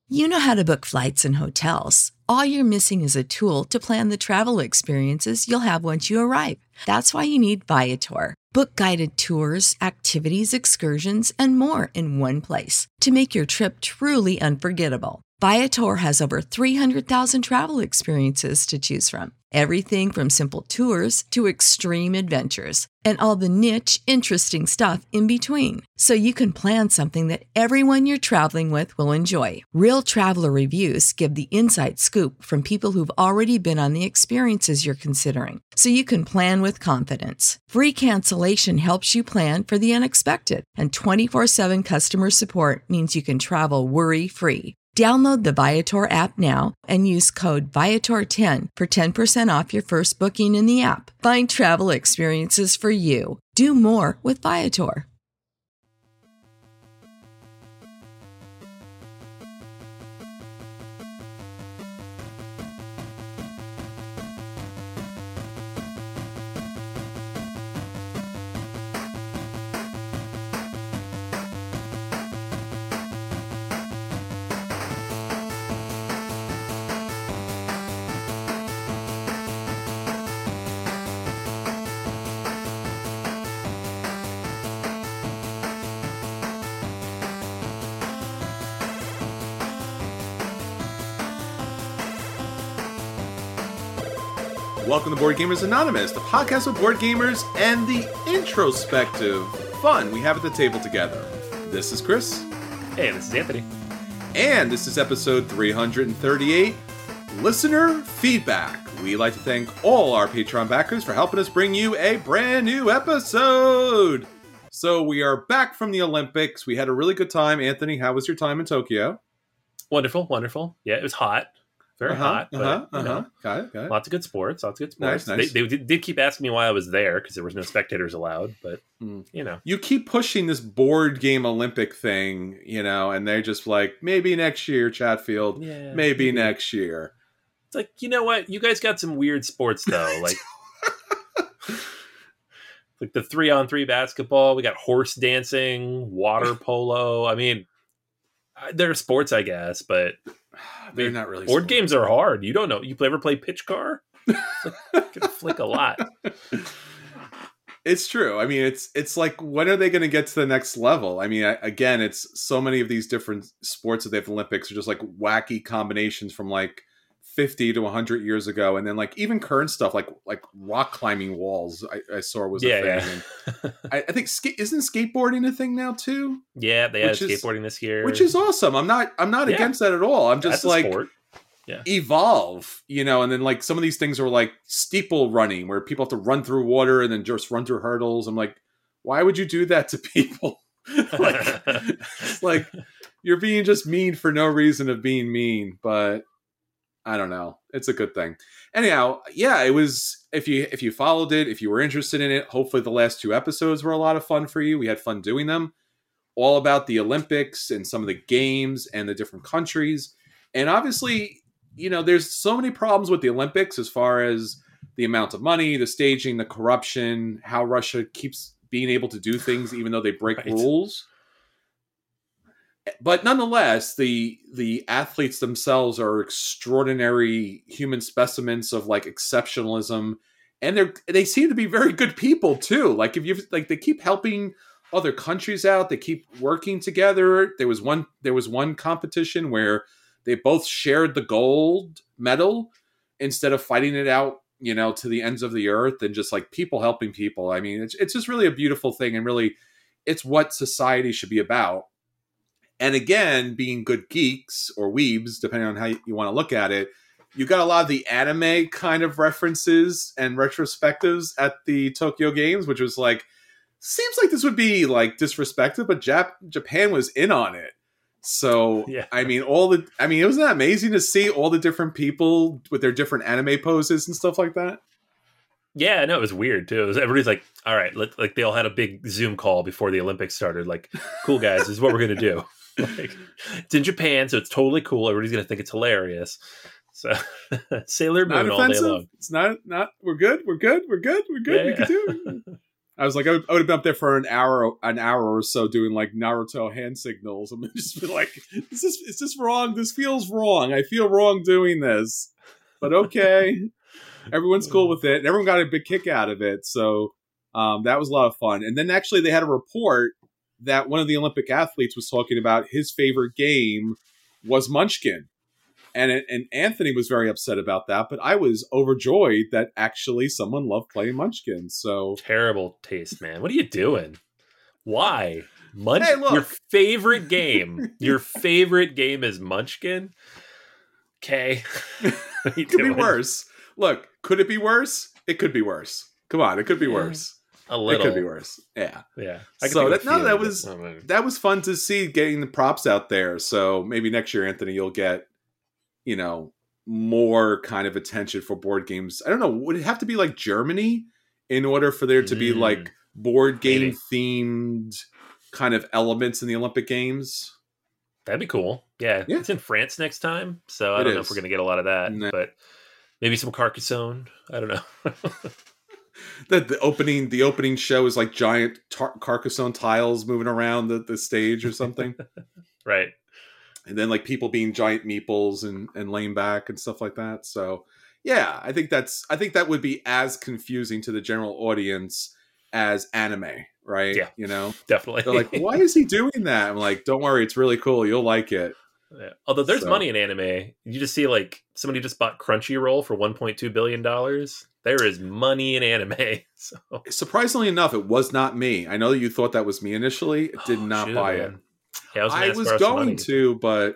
You know how to book flights and hotels. All you're missing is a tool to plan the travel experiences you'll have once you arrive. That's why you need Viator. Book guided tours, activities, excursions, and more in one place to make your trip truly unforgettable. Viator has over 300,000 travel experiences to choose from. Everything from simple tours to extreme adventures and all the niche, interesting stuff in between. So you can plan something that everyone you're traveling with will enjoy. Real traveler reviews give the inside scoop from people who've already been on the experiences you're considering. So you can plan with confidence. Free cancellation helps you plan for the unexpected. And 24/7 customer support means you can travel worry-free. Download the Viator app now and use code Viator10 for 10% off your first booking in the app. Find travel experiences for you. Do more with Viator. Welcome to Board Gamers Anonymous, the podcast of board gamers and the introspective fun we have at the table together. This is Chris. Hey, this is Anthony. And this is episode 338, Listener Feedback. We like to thank all our Patreon backers for helping us bring you a brand new episode. So we are back from the Olympics. We had a really good time. Anthony, how was your time in Tokyo? Wonderful, wonderful. Yeah, it was hot. Very hot. But, you know, Got it. lots of good sports. Nice. They did keep asking me why I was there because there was no spectators allowed. But, you know. You keep pushing this board game Olympic thing, you know, and they're just like, maybe next year, Chatfield. Yeah, maybe next year. It's like, you know what? You guys got some weird sports, though. Like the 3-on-3 basketball. We got horse dancing, water polo. I mean, they're sports, I guess, but... They're not really board sports. Games are hard. You don't know. You ever play pitch car? You can flick a lot. It's true. I mean, it's like, when are they going to get to the next level? I mean, again, it's so many of these different sports that they have the Olympics are just like wacky combinations from like 50 to 100 years ago, and then like even current stuff like rock climbing walls. I saw was a thing. Yeah. I think isn't skateboarding a thing now too? Yeah, they had skateboarding this year, which is awesome. I'm not against that at all. I'm just like, evolve, you know. And then like some of these things are like steeple running, where people have to run through water and then just run through hurdles. I'm like, why would you do that to people? It's like you're being just mean for no reason of being mean, but. I don't know. It's a good thing. Anyhow, yeah, it was, if you followed it, if you were interested in it, hopefully the last 2 episodes were a lot of fun for you. We had fun doing them. All about the Olympics and some of the games and the different countries. And obviously, you know, there's so many problems with the Olympics as far as the amount of money, the staging, the corruption, how Russia keeps being able to do things even though they break rules. But nonetheless, the athletes themselves are extraordinary human specimens of like exceptionalism, and they seem to be very good people too. Like they keep helping other countries out, they keep working together. There was one competition where they both shared the gold medal instead of fighting it out, you know, to the ends of the earth, and just like people helping people. I mean, it's just really a beautiful thing, and really, it's what society should be about. And again, being good geeks or weebs, depending on how you want to look at it, you got a lot of the anime kind of references and retrospectives at the Tokyo Games, which was like, seems like this would be like disrespectful, but Japan was in on it. So, yeah. I mean, wasn't that amazing to see all the different people with their different anime poses and stuff like that? Yeah, no, it was weird too. Everybody's like, all right, like they all had a big Zoom call before the Olympics started. Like, cool guys, this is what we're going to do. Like, it's in Japan, so it's totally cool. Everybody's going to think it's hilarious. So Sailor Moon all day long. It's not, we're good. Yeah, We can do it. I was like, I would have been up there for an hour or so doing like Naruto hand signals. I'm just be like, is this wrong? This feels wrong. I feel wrong doing this, but okay. Everyone's cool with it. And everyone got a big kick out of it. So that was a lot of fun. And then actually they had a report that one of the Olympic athletes was talking about his favorite game was Munchkin. And Anthony was very upset about that, but I was overjoyed that actually someone loved playing Munchkin. So terrible taste, man. What are you doing? Why? Hey, look. Your favorite game. Your favorite game is Munchkin? Okay. It could be worse. Look, could it be worse? It could be worse. Come on, it could be worse. A little. It could be worse. Yeah. Yeah. So that was fun to see, getting the props out there. So maybe next year, Anthony, you'll get, more kind of attention for board games. I don't know. Would it have to be like Germany in order for there to be like board game themed kind of elements in the Olympic Games? That'd be cool. Yeah. It's in France next time. So I don't know if we're going to get a lot of that, but maybe some Carcassonne. I don't know. The opening show is like giant Carcassonne tiles moving around the stage or something. Right. And then like people being giant meeples and laying back and stuff like that. So yeah, I think that would be as confusing to the general audience as anime, right? Yeah. Definitely. They're like, why is he doing that? I'm like, don't worry, it's really cool. You'll like it. Yeah. Although there's money in anime. You just see like somebody just bought Crunchyroll for $1.2 billion. There is money in anime. So surprisingly enough, it was not me. I know that you thought that was me initially. It did not buy it. Yeah, I was going to, but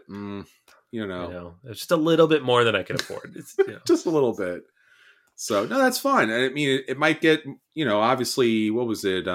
it's just a little bit more than I can afford. It's just a little bit. So no, that's fine. I mean, it might get, obviously, what was it?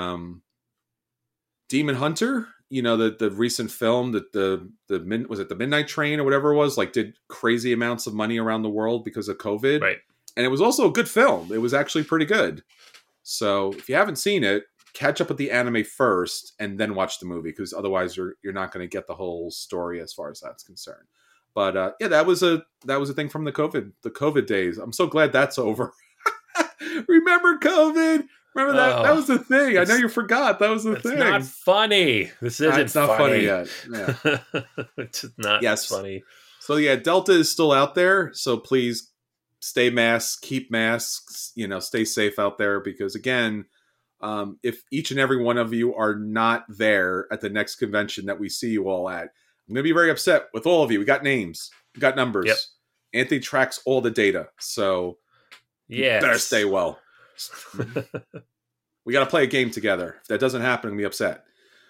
Demon Hunter, the recent film that was it the Midnight Train or whatever it was, like did crazy amounts of money around the world because of COVID. Right. And it was also a good film. It was actually pretty good. So if you haven't seen it, catch up with the anime first and then watch the movie, because otherwise you're not going to get the whole story as far as that's concerned. But that was a thing from the COVID days. I'm so glad that's over. Remember COVID? Remember that? That was the thing. I know you forgot. That was the thing. It's not funny. This isn't it's not funny yet. Yeah. It's not funny. So yeah, Delta is still out there. So please stay masked, keep masks, stay safe out there, because again, if each and every one of you are not there at the next convention that we see you all at, I'm going to be very upset with all of you. We got names, we got numbers. Yep. Anthony tracks all the data. So better stay well. We got to play a game together. If that doesn't happen, I'm going to be upset.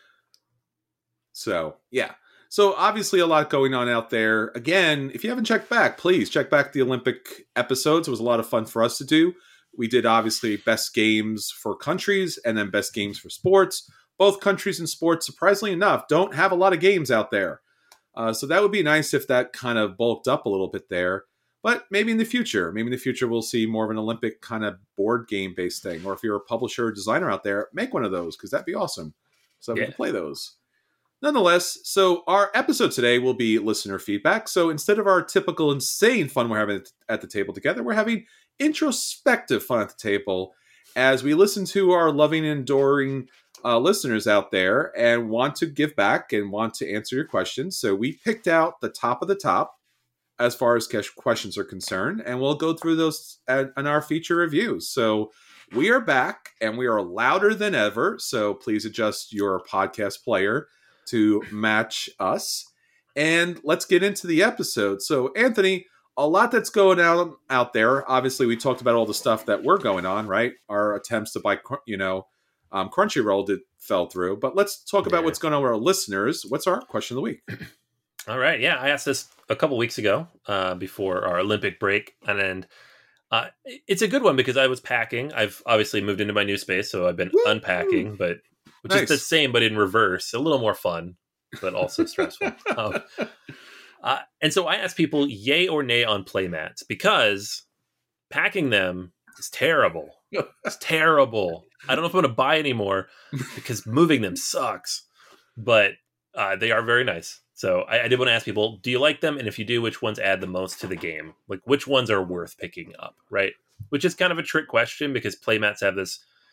So, yeah. So, obviously, a lot going on out there. Again, if you haven't checked back, please check back the Olympic episodes. It was a lot of fun for us to do. We did, obviously, best games for countries and then best games for sports. Both countries and sports, surprisingly enough, don't have a lot of games out there. So that would be nice if that kind of bulked up a little bit there. But maybe in the future we'll see more of an Olympic kind of board game based thing. Or if you're a publisher or designer out there, make one of those, because that'd be awesome. So we can play those. Nonetheless, so our episode today will be listener feedback. So instead of our typical insane fun we're having at the table together, we're having introspective fun at the table as we listen to our loving and adoring listeners out there and want to give back and want to answer your questions. So we picked out the top of the top as far as questions are concerned, and we'll go through those in our feature reviews. So we are back, and we are louder than ever, so please adjust your podcast player to match us. And let's get into the episode. So, Anthony, a lot that's going on out there. Obviously, we talked about all the stuff that we're going on, right? Our attempts to buy, Crunchyroll fell through. But let's talk about what's going on with our listeners. What's our question of the week? All right. Yeah, I asked this a couple weeks ago before our Olympic break. And it's a good one because I was packing. I've obviously moved into my new space, so I've been unpacking, which is the same, but in reverse. A little more fun, but also stressful. And so I asked people, yay or nay on playmats, because packing them is terrible. It's terrible. I don't know if I'm going to buy anymore because moving them sucks, but they are very nice. So I did want to ask people, do you like them? And if you do, which ones add the most to the game? Like, which ones are worth picking up, right? Which is kind of a trick question because playmats have this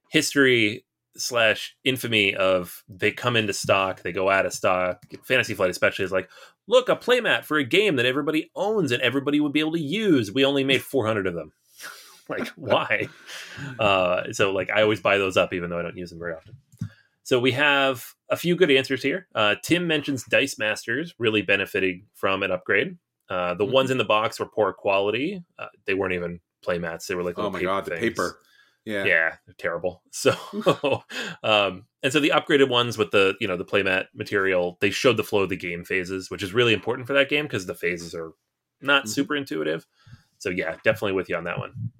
history / infamy of they come into stock, they go out of stock. Fantasy Flight especially is like, look, a playmat for a game that everybody owns and everybody would be able to use. We only made 400 of them. Like, why? So like I always buy those up even though I don't use them very often. So we have a few good answers here. Tim mentions Dice Masters really benefiting from an upgrade. The ones in the box were poor quality. They weren't even playmats. They were like little paper things. The paper. Yeah, they're terrible. So, and so the upgraded ones with the the playmat material, they showed the flow of the game phases, which is really important for that game because the phases are not super intuitive. So yeah, definitely with you on that one.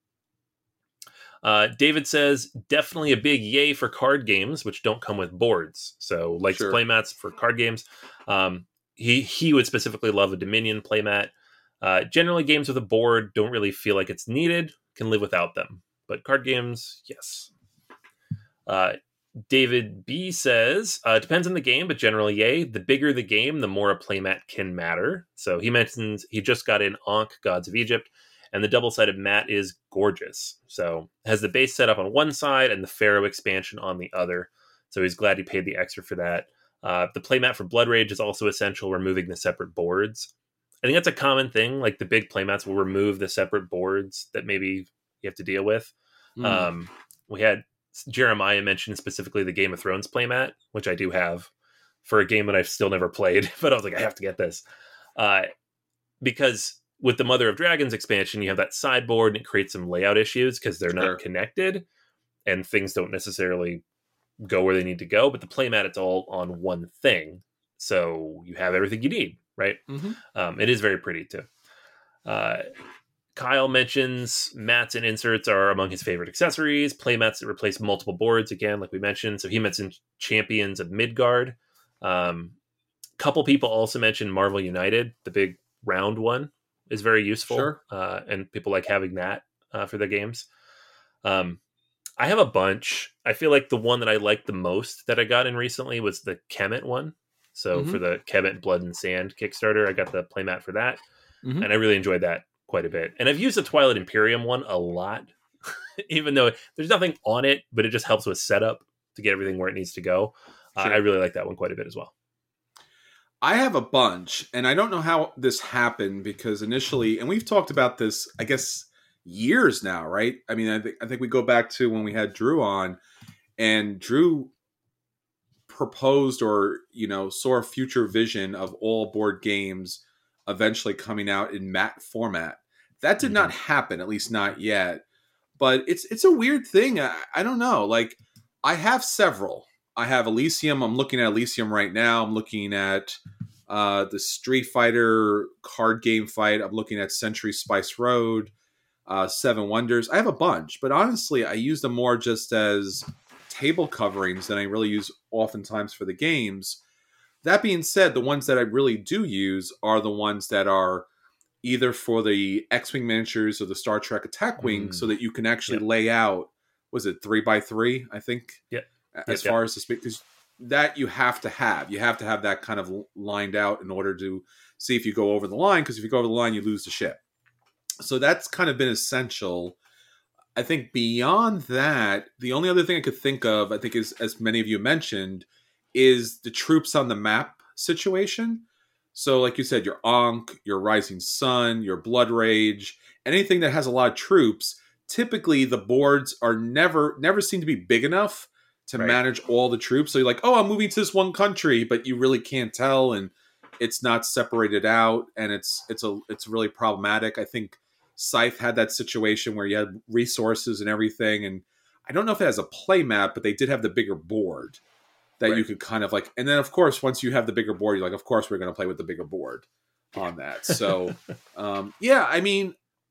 David says definitely a big yay for card games which don't come with boards. So likes playmats for card games. He would specifically love a Dominion playmat. Generally, games with a board don't really feel like it's needed. Can live without them. But card games, yes. David B says, depends on the game, but generally, yay. The bigger the game, the more a playmat can matter. So he mentions he just got in Ankh, Gods of Egypt, and the double-sided mat is gorgeous. So has the base set up on one side and the Pharaoh expansion on the other. So he's glad he paid the extra for that. The playmat for Blood Rage is also essential, removing the separate boards. I think that's a common thing. Like the big playmats will remove the separate boards that maybe you have to deal with. We had Jeremiah mention specifically the Game of Thrones playmat, which I do have for a game that I've still never played, but I was like, I have to get this. Because with the Mother of Dragons expansion, you have that sideboard and it creates some layout issues because they're not connected and things don't necessarily go where they need to go. But the playmat, it's all on one thing. So you have everything you need, right? It is very pretty too. Kyle mentions mats and inserts are among his favorite accessories. Playmats that replace multiple boards, again, like we mentioned. So he mentioned Champions of Midgard. Couple people also mentioned Marvel United, the big round one is very useful. And people like having that for their games. I have a bunch. I feel like the one that I liked the most that I got in recently was the Kemet one. So for the Kemet Blood and Sand Kickstarter, I got the playmat for that. And I really enjoyed that quite a bit. And I've used the Twilight Imperium one a lot, even though there's nothing on it, but it just helps with setup to get everything where it needs to go. I really like that one quite a bit as well. I have a bunch, and I don't know how this happened because initially, and we've talked about this, I guess, years now, right? I mean, I think we go back to when we had Drew on, and Drew proposed or, saw a future vision of all board games eventually coming out in mat format. That did not happen, at least not yet. But it's a weird thing. I don't know. Like, I have several. I have Elysium. I'm looking at Elysium right now. I'm looking at the Street Fighter card game fight. I'm looking at Century Spice Road, Seven Wonders. I have a bunch, but honestly, I use them more just as table coverings than I really use oftentimes for the games. That being said, the ones that I really do use are the ones that are either for the X-Wing miniatures or the Star Trek Attack Wing, so that you can actually lay out, was it 3x3, I think? As far as the space, because that you have to have. You have to have that kind of lined out in order to see if you go over the line, because if you go over the line, you lose the ship. So that's kind of been essential. I think beyond that, the only other thing I could think of, I think is, as many of you mentioned, is the troops on the map situation. So like you said, your Ankh, your Rising Sun, your Blood Rage, anything that has a lot of troops, typically the boards are never seem to be big enough to manage all the troops. So you're like, oh, I'm moving to this one country, but you really can't tell, and it's not separated out, and it's really problematic. I think Scythe had that situation where you had resources and everything, and I don't know if it has a play map, but they did have the bigger board that you could kind of like, and then of course, once you have the bigger board, you're like, of course we're going to play with the bigger board on that. So, I mean,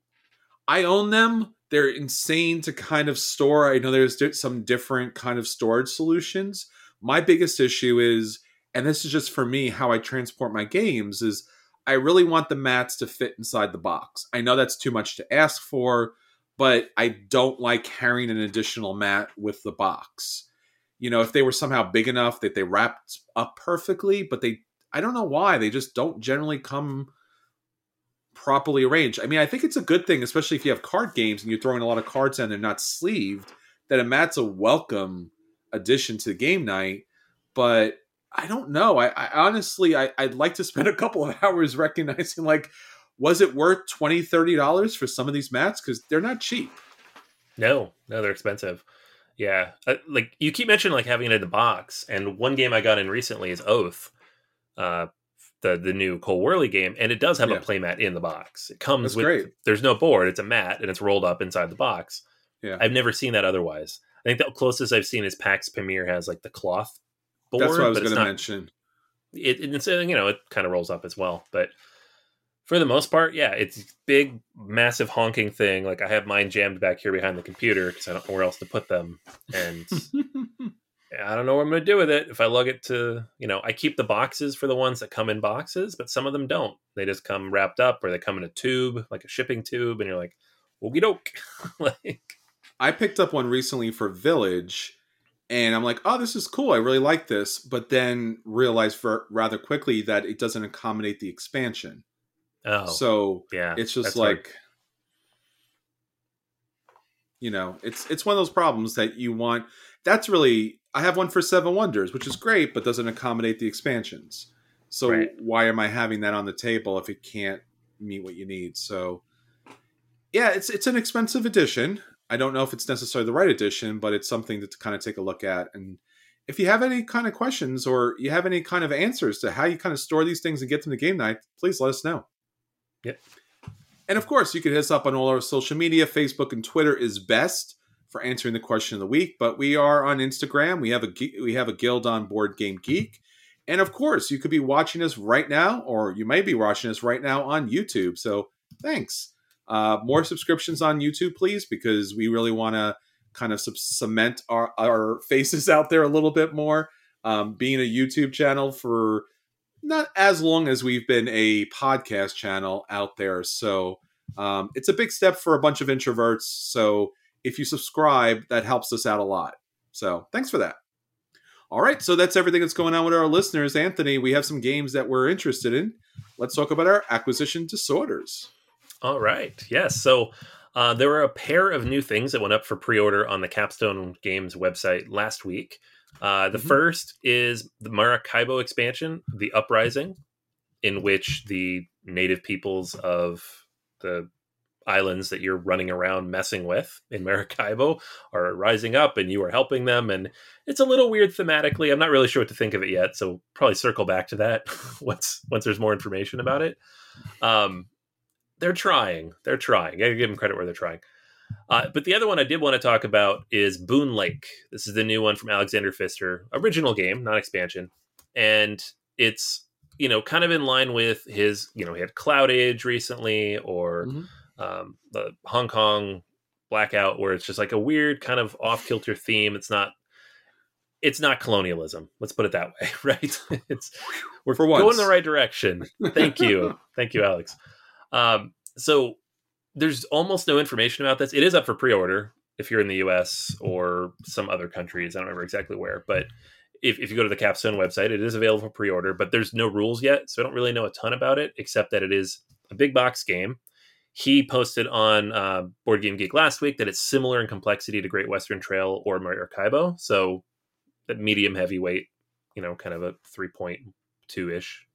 I own them. They're insane to kind of store. I know there's some different kind of storage solutions. My biggest issue is, and this is just for me, how I transport my games, is I really want the mats to fit inside the box. I know that's too much to ask for, but I don't like carrying an additional mat with the box. If they were somehow big enough that they wrapped up perfectly, but I don't know why, they just don't generally come properly arranged. I mean, I think it's a good thing, especially if you have card games and you're throwing a lot of cards in, they're not sleeved, that a mat's a welcome addition to game night, but I don't know. I honestly, I'd like to spend a couple of hours recognizing, like, was it worth $20, $30 for some of these mats? Because they're not cheap. No, they're expensive. Yeah. Like, you keep mentioning, like, having it in the box. And one game I got in recently is Oath, the new Cole Worley game. And it does have a playmat in the box. It comes That's with, great. There's no board. It's a mat, and it's rolled up inside the box. Yeah. I've never seen that otherwise. I think the closest I've seen is PAX Premier has, like, the cloth board. That's what I was going to mention. It's, it kind of rolls up as well. But for the most part, yeah, it's big, massive honking thing. Like, I have mine jammed back here behind the computer because I don't know where else to put them. And I don't know what I'm going to do with it. If I lug it to, I keep the boxes for the ones that come in boxes, but some of them don't. They just come wrapped up, or they come in a tube, like a shipping tube. And you're like, okie doke. Like, I picked up one recently for Village, and I'm like, oh, this is cool. I really like this. But then realized rather quickly that it doesn't accommodate the expansion. Oh, so yeah, it's just like, it's one of those problems that you want. That's really, I have one for Seven Wonders, which is great, but doesn't accommodate the expansions. So why am I having that on the table if it can't meet what you need? So yeah, it's an expensive edition. I don't know if it's necessarily the right edition, but it's something to kind of take a look at. And if you have any kind of questions, or you have any kind of answers to how you kind of store these things and get them to game night, please let us know. Yep. And of course, you can hit us up on all our social media. Facebook and Twitter is best for answering the question of the week, but we are on Instagram. We have a guild on Board Game Geek. And of course, you could be watching us right now, or you may be watching us right now on YouTube. So thanks. More subscriptions on YouTube, please, because we really want to kind of cement our faces out there a little bit more. Being a YouTube channel for not as long as we've been a podcast channel out there. So it's a big step for a bunch of introverts. So if you subscribe, that helps us out a lot. So thanks for that. All right. So that's everything that's going on with our listeners. Anthony, we have some games that we're interested in. Let's talk about our acquisition disorders. All right. Yes. So there were a pair of new things that went up for pre-order on the Capstone Games website last week. The first is the Maracaibo expansion, The Uprising, in which the native peoples of the islands that you're running around messing with in Maracaibo are rising up, and you are helping them. And it's a little weird thematically. I'm not really sure what to think of it yet, so probably circle back to that once there's more information about it. They're trying. I gotta give them credit where they're trying. But the other one I did want to talk about is Boon Lake. This is the new one from Alexander Pfister. Original game, not expansion. And it's, kind of in line with his, he had Cloud Age recently, or the Hong Kong Blackout, where it's just like a weird kind of off-kilter theme. It's not colonialism. Let's put it that way, right? We're going in the right direction. Thank you. Thank you, Alex. So there's almost no information about this. It is up for pre-order if you're in the US or some other countries. I don't remember exactly where, but if you go to the Capstone website, it is available for pre-order, but there's no rules yet. So I don't really know a ton about it, except that it is a big box game. He posted on Board Game Geek last week that it's similar in complexity to Great Western Trail or Maracaibo. So that medium heavyweight, kind of a 3.2-ish.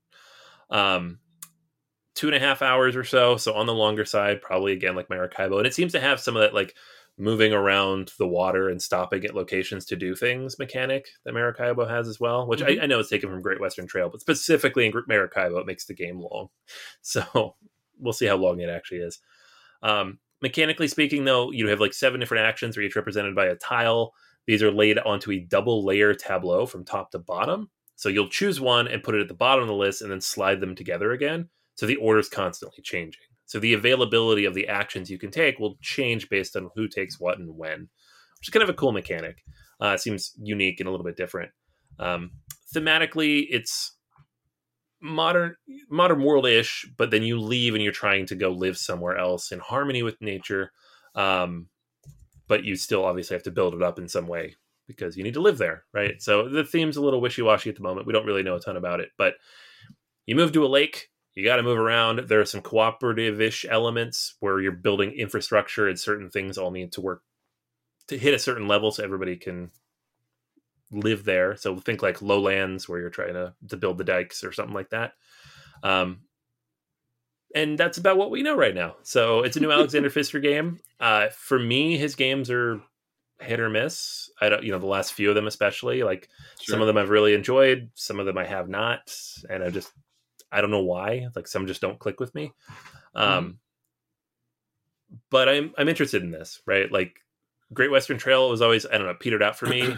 2.5 hours or so. So on the longer side, probably again, like Maracaibo. And it seems to have some of that, like, moving around the water and stopping at locations to do things mechanic that Maracaibo has as well, which I know it's taken from Great Western Trail, but specifically in Maracaibo, it makes the game long. So we'll see how long it actually is. Mechanically speaking, though, you have like 7 different actions, are each represented by a tile. These are laid onto a double layer tableau from top to bottom. So you'll choose one and put it at the bottom of the list and then slide them together again. So the order is constantly changing. So the availability of the actions you can take will change based on who takes what and when, which is kind of a cool mechanic. It seems unique and a little bit different. Thematically, it's modern world-ish, but then you leave and you're trying to go live somewhere else in harmony with nature. But you still obviously have to build it up in some way because you need to live there, right? So the theme's a little wishy-washy at the moment. We don't really know a ton about it, but you move to a lake. You got to move around. There are some cooperative-ish elements where you're building infrastructure and certain things all need to work to hit a certain level so everybody can live there. So think like lowlands where you're trying to build the dikes or something like that. And that's about what we know right now. So it's a new Alexander Pfister game. For me, his games are hit or miss. I don't, the last few of them, especially, like some of them I've really enjoyed, some of them I have not. And I don't know why, like some just don't click with me. But I'm interested in this, right? Like Great Western Trail was always, I don't know, petered out for me,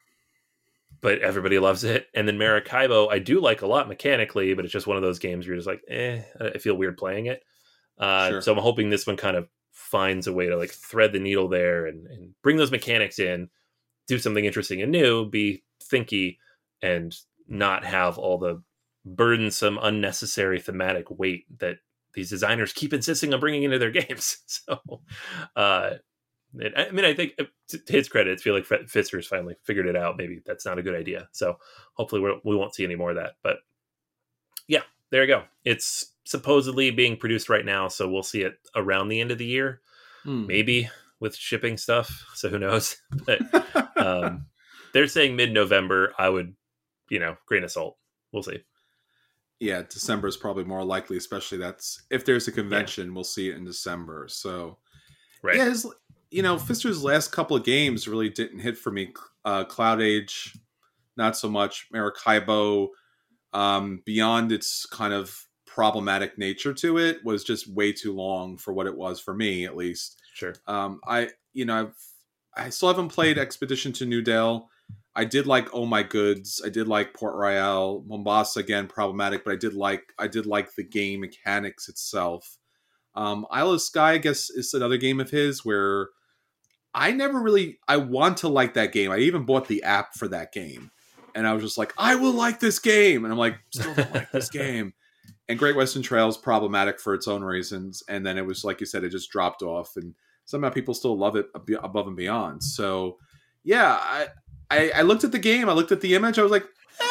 but everybody loves it. And then Maracaibo, I do like a lot mechanically, but it's just one of those games where you're just like, I feel weird playing it. So I'm hoping this one kind of finds a way to like thread the needle there and bring those mechanics in, do something interesting and new, be thinky, and not have all the burdensome, unnecessary thematic weight that these designers keep insisting on bringing into their games. So, I think to his credit, I feel like Pfister's finally figured it out. Maybe that's not a good idea. So hopefully we won't see any more of that. But yeah, there you go. It's supposedly being produced right now, so we'll see it around the end of the year, maybe with shipping stuff. So who knows? But they're saying mid-November. I would, grain of salt. We'll see. Yeah, December is probably more likely, especially if there's a convention, we'll see it in December. So, right. Yeah, Pfister's last couple of games really didn't hit for me. Cloud Age, not so much. Maracaibo, beyond its kind of problematic nature to it, was just way too long for what it was for me, at least. Sure. I still haven't played Expedition to New Dale. I did like Oh My Goods. I did like Port Royale. Mombasa, again, problematic, but I did like the game mechanics itself. Isle of Skye, I guess, is another game of his where I want to like that game. I even bought the app for that game. And I was just like, I will like this game. And I'm like, still don't like this game. And Great Western Trail is problematic for its own reasons. And then it was, like you said, it just dropped off. And somehow people still love it above and beyond. So, yeah, I looked at the game. I looked at the image. I was like,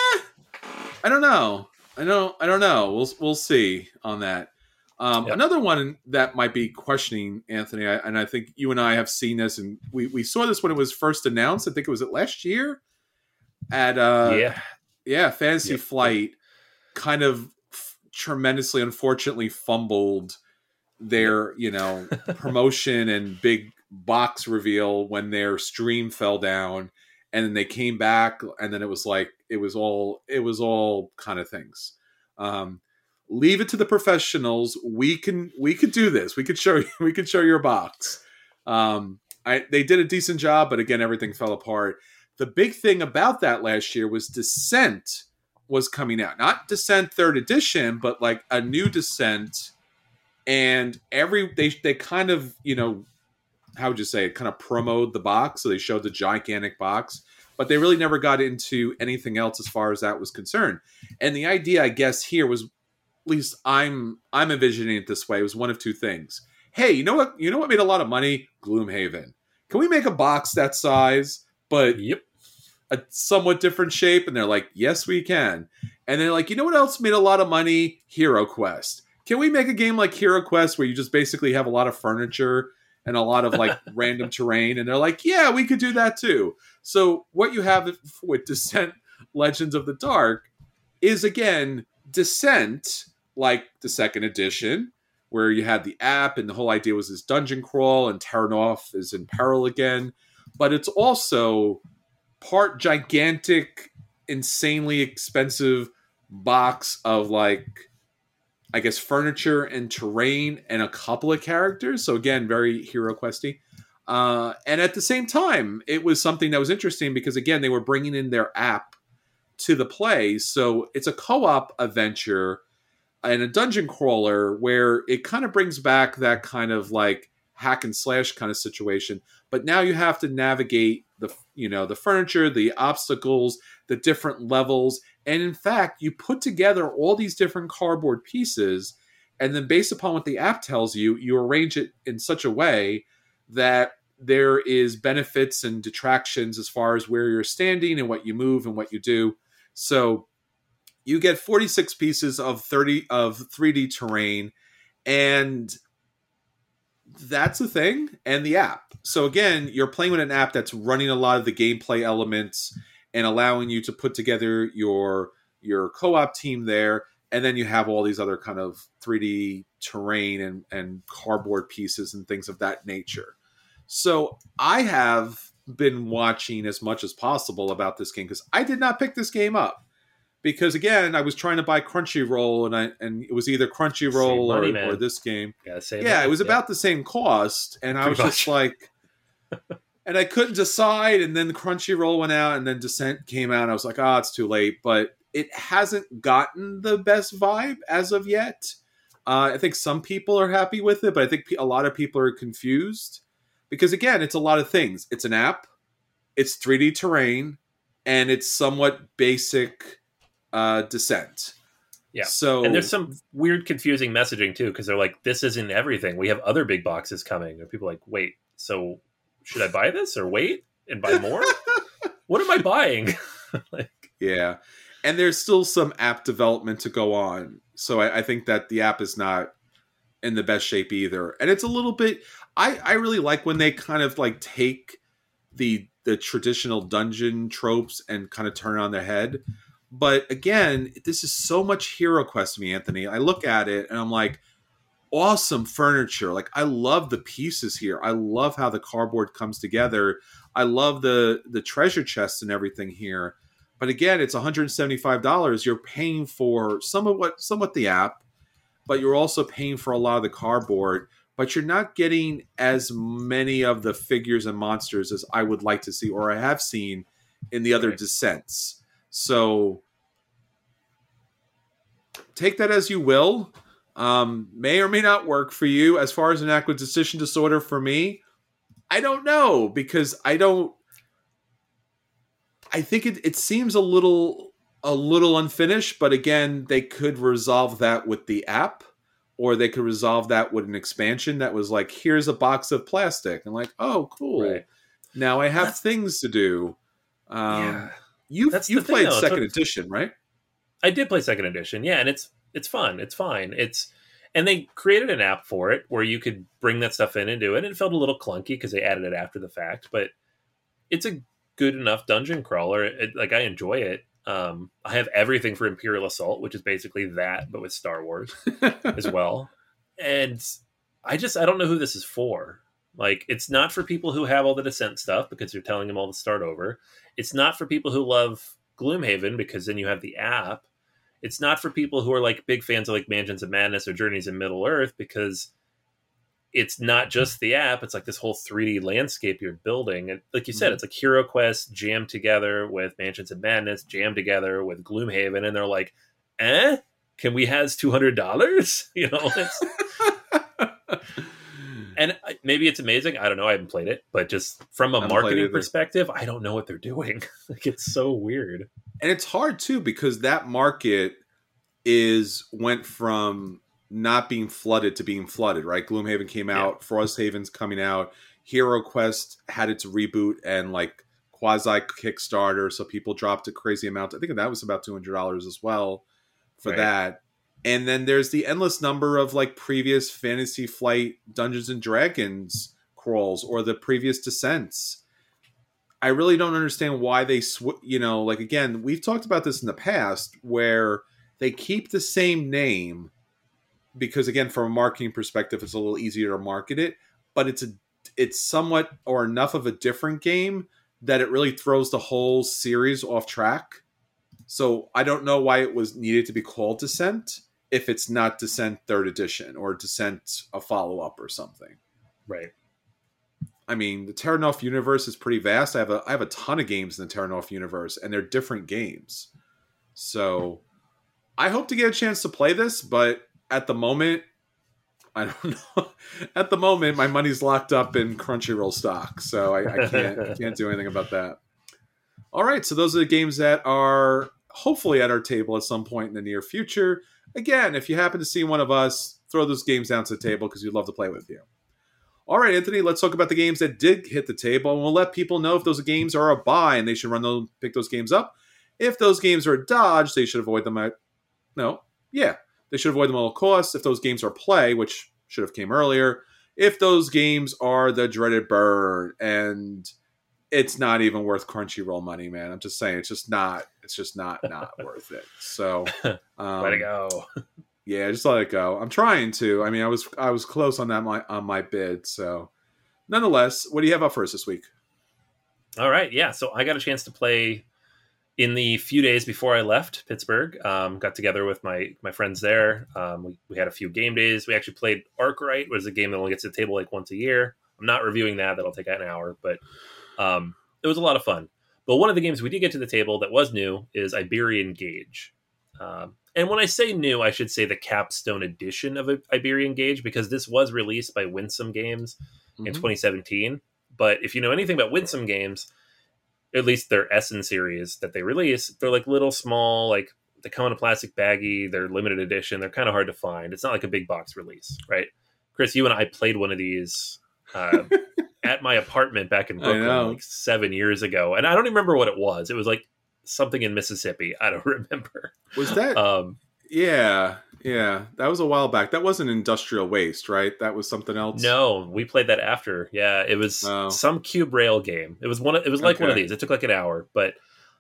I don't know. I don't know. We'll see on that. Another one that might be questioning, Anthony, and I think you and I have seen this, and we saw this when it was first announced. I think it was last year at Fantasy Flight. Kind of tremendously, unfortunately, fumbled their promotion and big box reveal when their stream fell down. And then they came back, and then it was all kind of things. Leave it to the professionals. We could do this. We could show your box. They did a decent job, but again, everything fell apart. The big thing about that last year was Descent was coming out. Not Descent 3rd edition, but like a new Descent. And they kind of, how would you say it, kind of promoted the box. So they showed the gigantic box, but they really never got into anything else as far as that was concerned. And the idea, I guess, here was, at least I'm envisioning it this way, it was one of two things. Hey, you know what made a lot of money? Gloomhaven. Can we make a box that size, but a somewhat different shape? And they're like, yes, we can. And they're like, you know what else made a lot of money? Hero Quest. Can we make a game like Hero Quest where you just basically have a lot of furniture and a lot of like random terrain? And they're like, yeah, we could do that too. So what you have with Descent Legends of the Dark is, again, Descent, like the 2nd edition, where you had the app and the whole idea was this dungeon crawl and Terranov is in peril again. But it's also part gigantic, insanely expensive box of like, I guess, furniture and terrain and a couple of characters. So again, very Hero Questy. And at the same time, it was something that was interesting because, again, they were bringing in their app to the play. So it's a co-op adventure and a dungeon crawler where it kind of brings back that kind of like hack and slash kind of situation. But now you have to navigate the furniture, the obstacles, the different levels. And in fact, you put together all these different cardboard pieces, and then based upon what the app tells you, you arrange it in such a way that there is benefits and detractions as far as where you're standing and what you move and what you do. So you get 46 pieces of 3D terrain, and that's a thing, and the app. So again, you're playing with an app that's running a lot of the gameplay elements and allowing you to put together your co-op team there, and then you have all these other kind of 3D terrain and cardboard pieces and things of that nature. So I have been watching as much as possible about this game because I did not pick this game up. Because again, I was trying to buy Crunchyroll, and it was either Crunchyroll or this game. It was about the same cost, and I was just like, and I couldn't decide. And then Crunchyroll went out, and then Descent came out. And I was like, it's too late. But it hasn't gotten the best vibe as of yet. I think some people are happy with it, but I think a lot of people are confused because again, it's a lot of things. It's an app, it's 3D terrain, and it's somewhat basic. Descent. Yeah. So, and there's some weird, confusing messaging too, because they're like, "This isn't everything. We have other big boxes coming." And people are like, "Wait, so should I buy this or wait and buy more? What am I buying?" Yeah, and there's still some app development to go on. So I think that the app is not in the best shape either, and it's a little bit. I really like when they kind of like take the traditional dungeon tropes and kind of turn it on their head. But again, this is so much HeroQuest to me, Anthony. I look at it and I'm like, awesome furniture. Like, I love the pieces here. I love how the cardboard comes together. I love the treasure chests and everything here. But again, it's $175. You're paying for somewhat the app, but you're also paying for a lot of the cardboard. But you're not getting as many of the figures and monsters as I would like to see, or I have seen in the other Descents. So take that as you will. May or may not work for you. As far as an acquisition disorder for me, I don't know, because I think it seems a little unfinished, but again, they could resolve that with the app, or they could resolve that with an expansion that was like, here's a box of plastic, and like, oh, cool. Right. Now I have things to do. You played second edition, right? I did play second edition, yeah, and it's fun. It's fine. And they created an app for it where you could bring that stuff in and do it. It felt a little clunky because they added it after the fact, but it's a good enough dungeon crawler. I enjoy it. I have everything for Imperial Assault, which is basically that, but with Star Wars as well. And I don't know who this is for. Like, it's not for people who have all the Descent stuff because you're telling them all to start over. It's not for people who love Gloomhaven because then you have the app. It's not for people who are like big fans of like Mansions of Madness or Journeys in Middle Earth because it's not just the app. It's like this whole 3D landscape you're building. And like you said, it's like HeroQuest jammed together with Mansions of Madness, jammed together with Gloomhaven. And they're like, can we has $200? You know, and maybe it's amazing. I don't know. I haven't played it, but just from a marketing perspective, I don't know what they're doing. Like, it's so weird. And it's hard too, because that market went from not being flooded to being flooded, right? Gloomhaven came out, Frosthaven's coming out, HeroQuest had its reboot and like quasi Kickstarter, so people dropped a crazy amount. I think that was about $200 as well for that. And then there's the endless number of like previous Fantasy Flight Dungeons and Dragons crawls or the previous Descents. I really don't understand why they, like, again, we've talked about this in the past where they keep the same name because, again, from a marketing perspective, it's a little easier to market it, but it's somewhat or enough of a different game that it really throws the whole series off track. So I don't know why it was needed to be called Descent if it's not Descent 3rd edition or Descent a follow-up or something. Right. I mean, the Terra Nova universe is pretty vast. I have a ton of games in the Terra Nova universe, and they're different games. So I hope to get a chance to play this, but at the moment, I don't know. At the moment, my money's locked up in Crunchyroll stock, so I can't do anything about that. All right, so those are the games that are hopefully at our table at some point in the near future. Again, if you happen to see one of us, throw those games down to the table because we'd love to play with you. All right, Anthony, let's talk about the games that did hit the table, and we'll let people know if those games are a buy and they should pick those games up. If those games are a dodge, they should avoid them they should avoid them at all costs. If those games are play, which should have came earlier, if those games are the dreaded burn, and it's not even worth Crunchyroll money, man. I'm just saying, it's just not worth it. So Let it go. yeah, just let it go. I'm trying to. I mean, I was close on that on my bid. So nonetheless, what do you have up for us this week? All right, yeah. So I got a chance to play in the few days before I left Pittsburgh. Got together with my friends there. We had a few game days. We actually played Arkwright, which is a game that only gets to the table like once a year. I'm not reviewing that. That'll take an hour, but it was a lot of fun. But one of the games we did get to the table that was new is Iberian Gauge. And when I say new, I should say the capstone edition of Iberian Gauge, because this was released by Winsome Games in 2017. But if you know anything about Winsome Games, at least their Essen series that they release, they're like little small, like they come in a plastic baggie. They're limited edition. They're kind of hard to find. It's not like a big box release, right? Chris, you and I played one of these at my apartment back in Brooklyn like 7 years ago. And I don't even remember what it was. It was like something in Mississippi. I don't remember. Was that? Yeah. That was a while back. That wasn't Industrial Waste, right? That was something else. No, we played that after. Yeah, it was some cube rail game. It was It was like one of these. It took like an hour, but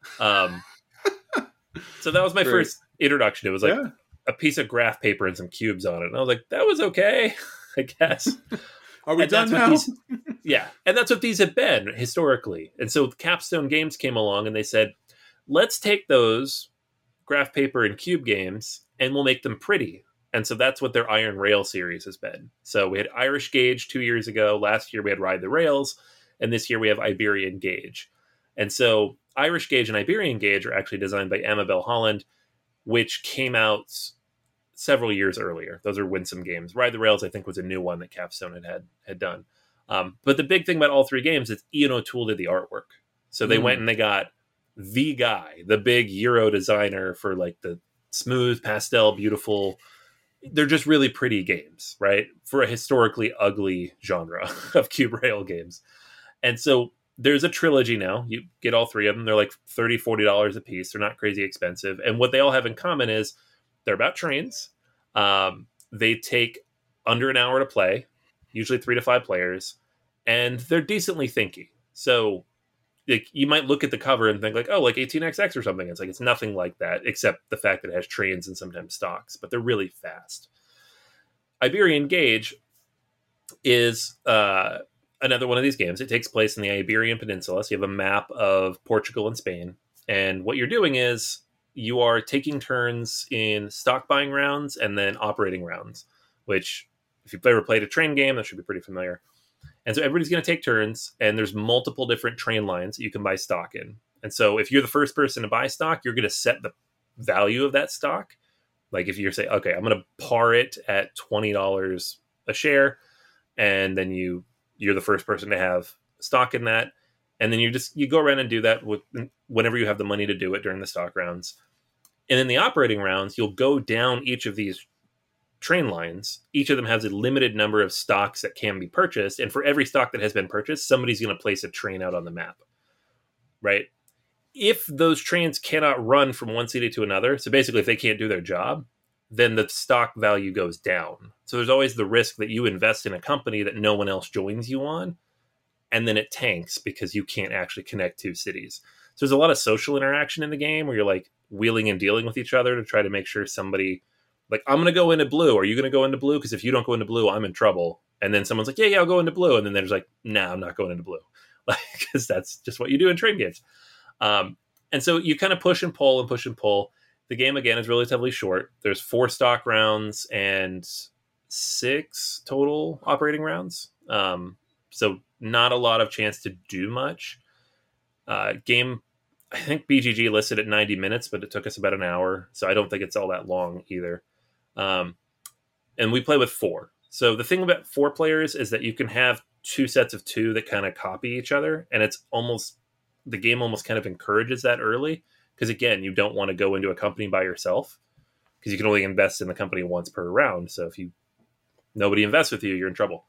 so that was my first introduction. It was like a piece of graph paper and some cubes on it, and I was like, that was okay, I guess. Are we done now? Yeah, and that's what these have been historically. And so Capstone Games came along and they said, let's take those graph paper and cube games and we'll make them pretty. And so that's what their Iron Rail series has been. So we had Irish Gauge 2 years ago. Last year we had Ride the Rails. And this year we have Iberian Gauge. And so Irish Gauge and Iberian Gauge are actually designed by Amabel Holland, which came out several years earlier. Those are Winsome Games. Ride the Rails, I think, was a new one that Capstone had done. But the big thing about all three games is Ian O'Toole did the artwork. So they went and they got the guy, the big Euro designer for like the smooth, pastel, beautiful. They're just really pretty games, right? For a historically ugly genre of cube rail games. And so there's a trilogy now. You get all three of them. They're like $30, $40 a piece. They're not crazy expensive. And what they all have in common is they're about trains. They take under an hour to play, usually 3 to 5 players, and they're decently thinky. So like, you might look at the cover and think like, oh, like 18XX or something. It's like, it's nothing like that, except the fact that it has trains and sometimes stocks, but they're really fast. Iberian Gauge is another one of these games. It takes place in the Iberian Peninsula. So you have a map of Portugal and Spain. And what you're doing is you are taking turns in stock buying rounds and then operating rounds, which if you've ever played a train game, that should be pretty familiar. And so everybody's going to take turns, and there's multiple different train lines that you can buy stock in. And so if you're the first person to buy stock, you're going to set the value of that stock. Like if you're saying, okay, I'm going to par it at $20 a share, and then you're the first person to have stock in that. And then you go around and do that whenever you have the money to do it during the stock rounds. And in the operating rounds, you'll go down each of these train lines. Each of them has a limited number of stocks that can be purchased. And for every stock that has been purchased, somebody's going to place a train out on the map, right? If those trains cannot run from one city to another, so basically if they can't do their job, then the stock value goes down. So there's always the risk that you invest in a company that no one else joins you on, and then it tanks because you can't actually connect two cities. So there's a lot of social interaction in the game where you're like wheeling and dealing with each other to try to make sure somebody, like, I'm going to go into blue. Are you going to go into blue? Because if you don't go into blue, I'm in trouble. And then someone's like, yeah, I'll go into blue. And then there's like, nah, I'm not going into blue. Like, because that's just what you do in train games. And so you kind of push and pull and push and pull. The game, again, is relatively short. There's 4 stock rounds and 6 total operating rounds. So not a lot of chance to do much. Game, I think BGG listed at 90 minutes, but it took us about an hour. So I don't think it's all that long either. And we play with 4. So the thing about 4 players is that you can have 2 sets of 2 that kind of copy each other. And it's almost, the game almost kind of encourages that early. Because again, you don't want to go into a company by yourself because you can only invest in the company once per round. So if nobody invests with you, you're in trouble.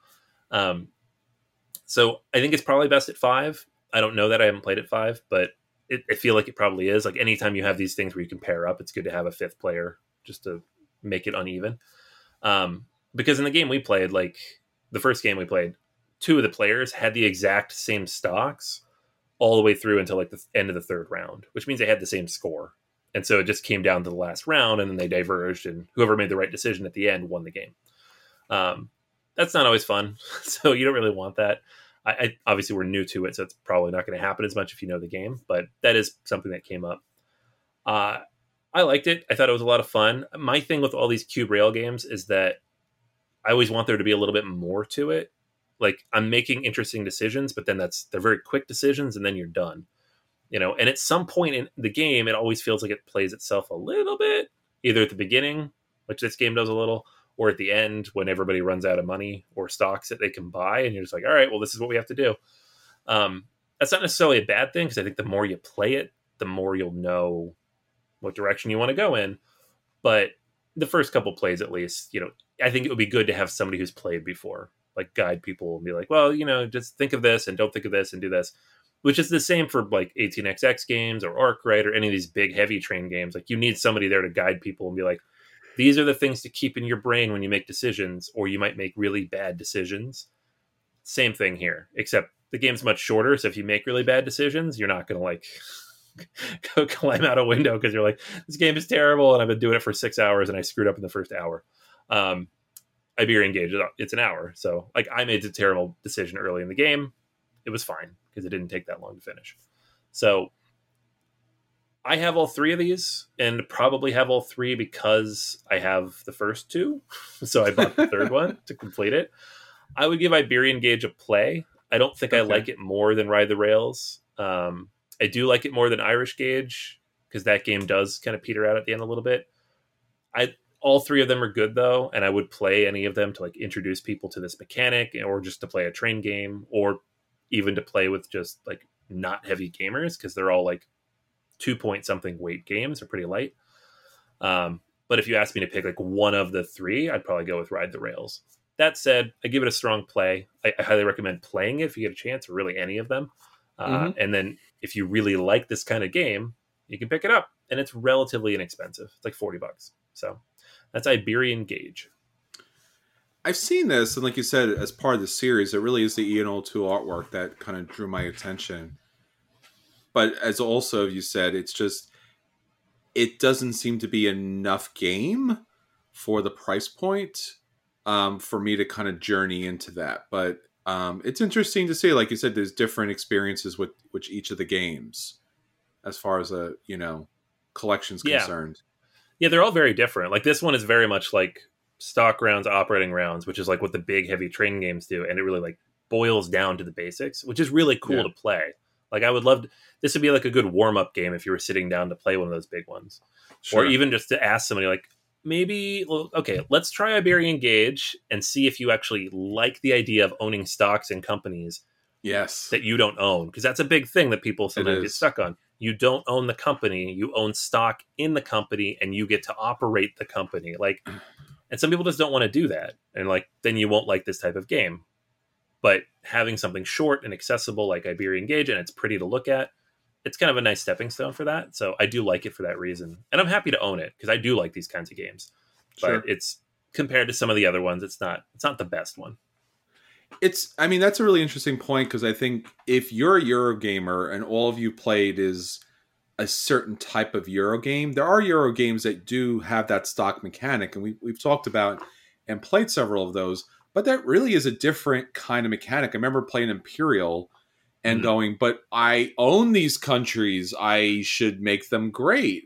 So I think it's probably best at 5. I don't know that. I haven't played at 5, but I feel like it probably is. Like anytime you have these things where you can pair up, it's good to have a 5th player just to make it uneven. Because in the game we played, like the first game we played, 2 of the players had the exact same stocks all the way through until like the end of the 3rd round, which means they had the same score. And so it just came down to the last round, and then they diverged, and whoever made the right decision at the end won the game. That's not always fun, so you don't really want that. I obviously we're new to it, so it's probably not going to happen as much if you know the game, but that is something that came up. I liked it. I thought it was a lot of fun. My thing with all these cube rail games is that I always want there to be a little bit more to it. Like, I'm making interesting decisions, but then they're very quick decisions, and then you're done. You know, and at some point in the game, it always feels like it plays itself a little bit, either at the beginning, which this game does a little, or at the end when everybody runs out of money or stocks that they can buy, and you're just like, all right, well, this is what we have to do. That's not necessarily a bad thing, because I think the more you play it, the more you'll know what direction you want to go in. But the first couple plays, at least, you know, I think it would be good to have somebody who's played before, like guide people and be like, well, you know, just think of this and don't think of this and do this, which is the same for like 18xx games or Arkwright or any of these big heavy train games. Like, you need somebody there to guide people and be like, these are the things to keep in your brain when you make decisions, or you might make really bad decisions. Same thing here, except the game's much shorter. So if you make really bad decisions, you're not going to like go climb out a window because you're like, this game is terrible and I've been doing it for 6 hours and I screwed up in the first hour. Iberian Gauge, it's an hour. So like, I made a terrible decision early in the game. It was fine because it didn't take that long to finish. So I have all 3 of these, and probably have all 3 because I have the first 2. So I bought the 3rd one to complete it. I would give Iberian Gauge a play. I don't think I like it more than Ride the Rails. I do like it more than Irish Gauge, because that game does kind of peter out at the end a little bit. All 3 of them are good, though, and I would play any of them to like introduce people to this mechanic, or just to play a train game, or even to play with just like not heavy gamers, because they're all like 2 something weight games, are pretty light. But if you ask me to pick like one of the 3, I'd probably go with Ride the Rails. That said, I give it a strong play. I highly recommend playing it if you get a chance, or really any of them. And then if you really like this kind of game, you can pick it up, and it's relatively inexpensive. It's like $40. So that's Iberian Gauge. I've seen this, and like you said, as part of the series, it really is the Ian O'Toole artwork that kind of drew my attention. But as also you said, it's just, it doesn't seem to be enough game for the price point for me to kind of journey into that. But it's interesting to see, like you said, there's different experiences with each of the games as far as a, you know, collection's concerned. Yeah, they're all very different. Like, this one is very much like stock rounds, operating rounds, which is like what the big heavy train games do, and it really like boils down to the basics, which is really cool to play. Like, I would love this would be like a good warm-up game if you were sitting down to play one of those big ones. Sure. Or even just to ask somebody like, maybe, okay, let's try Iberian Gauge and see if you actually like the idea of owning stocks in companies that you don't own. Because that's a big thing that people sometimes get stuck on. You don't own the company, you own stock in the company, and you get to operate the company. Like, and some people just don't want to do that. And like, then you won't like this type of game. But having something short and accessible like Iberian Gauge, and it's pretty to look at, it's kind of a nice stepping stone for that. So I do like it for that reason. And I'm happy to own it, because I do like these kinds of games. But it's, compared to some of the other ones, it's not the best one. I mean, that's a really interesting point, because I think if you're a Eurogamer and all of you played is a certain type of Euro game, there are Euro games that do have that stock mechanic, and we've talked about and played several of those, but that really is a different kind of mechanic. I remember playing Imperial and going, but I own these countries, I should make them great.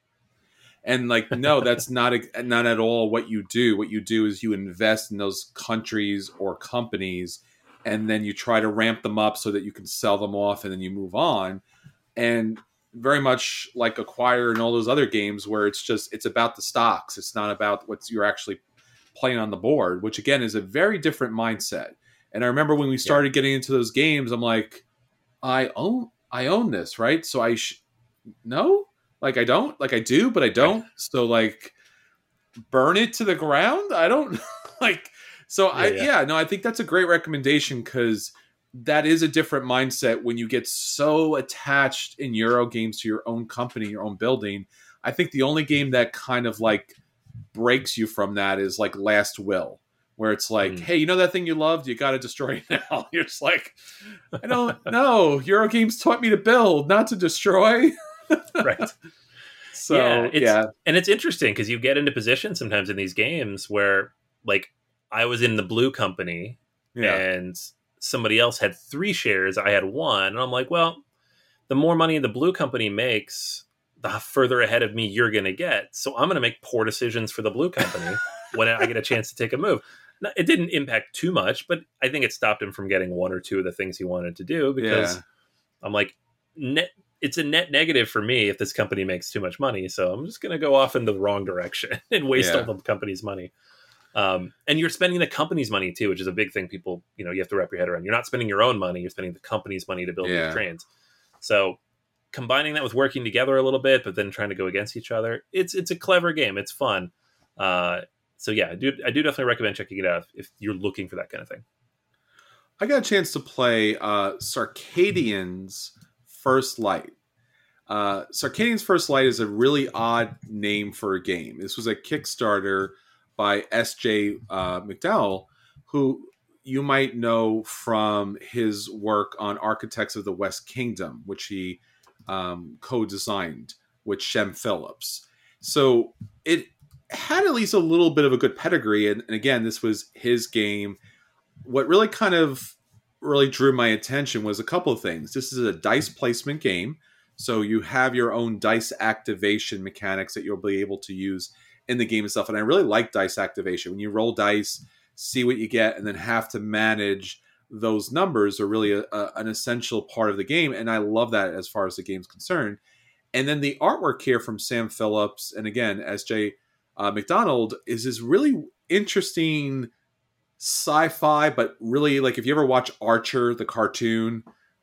And like, no, that's not at all what you do. What you do is you invest in those countries or companies, and then you try to ramp them up so that you can sell them off, and then you move on. And very much like Acquire and all those other games where it's about the stocks. It's not about what you're actually playing on the board, which again is a very different mindset. And I remember when we started getting into those games, I'm like, I own this, right? So no? Like, I don't, like I do, but I don't. So like, burn it to the ground. I don't like, so I think that's a great recommendation, because that is a different mindset when you get so attached in Euro games to your own company, your own building. I think the only game that kind of like breaks you from that is like Last Will, where it's like, hey, you know that thing you loved? You got to destroy it now. You're just like, I don't know. Eurogames taught me to build, not to destroy. Right. So, And it's interesting because you get into positions sometimes in these games where, like, I was in the blue company and somebody else had 3 shares. I had 1. And I'm like, well, the more money the blue company makes, the further ahead of me you're going to get. So I'm going to make poor decisions for the blue company when I get a chance to take a move. Now, it didn't impact too much, but I think it stopped him from getting 1 or 2 of the things he wanted to do because I'm like, it's a net negative for me if this company makes too much money. So I'm just going to go off in the wrong direction and waste all the company's money. And you're spending the company's money too, which is a big thing people, you have to wrap your head around. You're not spending your own money. You're spending the company's money to build these trains. So combining that with working together a little bit, but then trying to go against each other, it's a clever game. It's fun. So yeah, I do definitely recommend checking it out if you're looking for that kind of thing. I got a chance to play Sarcadian's First Light. Sarcadian's First Light is a really odd name for a game. This was a Kickstarter by S.J. McDowell, who you might know from his work on Architects of the West Kingdom, which he co-designed with Shem Phillips. So it had at least a little bit of a good pedigree. And again, this was his game. What really drew my attention was a couple of things. This is a dice placement game. So you have your own dice activation mechanics that you'll be able to use in the game itself. And I really like dice activation. When you roll dice, see what you get, and then have to manage those numbers are really an essential part of the game. And I love that as far as the game's concerned. And then the artwork here from Sam Phillips, and again, S.J. McDonald, is this really interesting sci-fi, but really, like, if you ever watch Archer, the cartoon,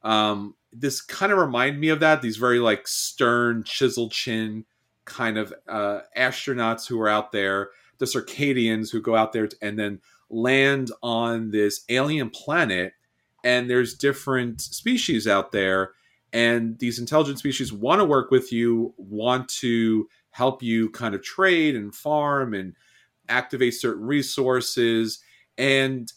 this kind of reminded me of that. These very, like, stern, chiseled chin kind of astronauts who are out there, the Circadians who go out there and then land on this alien planet, and there's different species out there, and these intelligent species want to work with you, want to help you kind of trade and farm and activate certain resources. And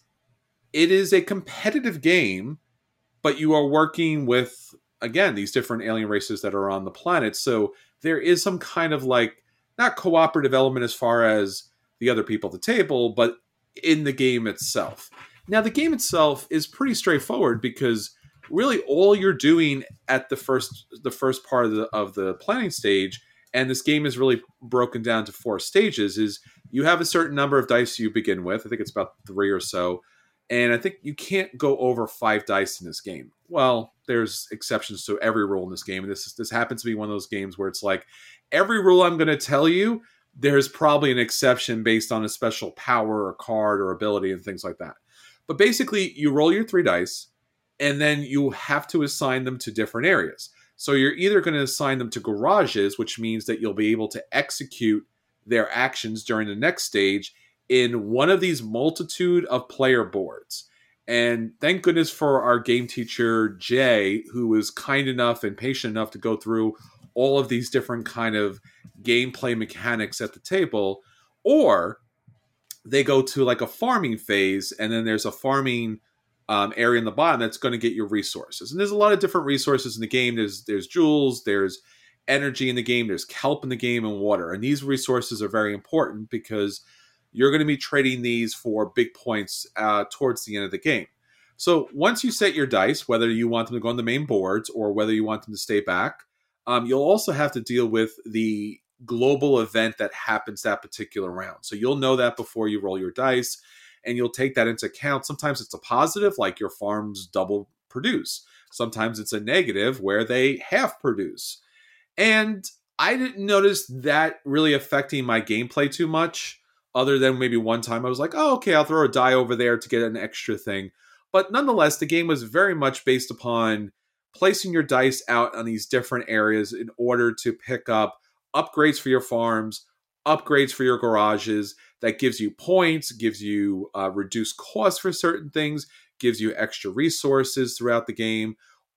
it is a competitive game, but you are working with, again, these different alien races that are on the planet. So there is some kind of, like, not cooperative element as far as the other people at the table, but in the game itself. Now, the game itself is pretty straightforward because really all you're doing at the first part of the planning stage, and this game is really broken down to 4 stages, is you have a certain number of dice you begin with. I think it's about 3 or so. And I think you can't go over 5 dice in this game. Well, there's exceptions to every rule in this game. And this happens to be one of those games where it's like, every rule I'm going to tell you, there's probably an exception based on a special power or card or ability and things like that. But basically, you roll your 3 dice, and then you have to assign them to different areas. So you're either going to assign them to garages, which means that you'll be able to execute their actions during the next stage in one of these multitude of player boards. And thank goodness for our game teacher, Jay, who was kind enough and patient enough to go through all of these different kind of gameplay mechanics at the table. Or they go to like a farming phase, and then there's a farming area in the bottom that's going to get your resources. And there's a lot of different resources in the game. There's jewels, there's energy in the game, there's kelp in the game, and water. And these resources are very important because you're going to be trading these for big points towards the end of the game. So once you set your dice, whether you want them to go on the main boards or whether you want them to stay back, you'll also have to deal with the global event that happens that particular round. So you'll know that before you roll your dice, and you'll take that into account. Sometimes it's a positive, like your farms double produce. Sometimes it's a negative, where they half produce. And I didn't notice that really affecting my gameplay too much, other than maybe one time I was like, oh, okay, I'll throw a die over there to get an extra thing. But nonetheless, the game was very much based upon placing your dice out on these different areas in order to pick up upgrades for your farms, upgrades for your garages. That gives you points, gives you reduced costs for certain things, gives you extra resources throughout the game.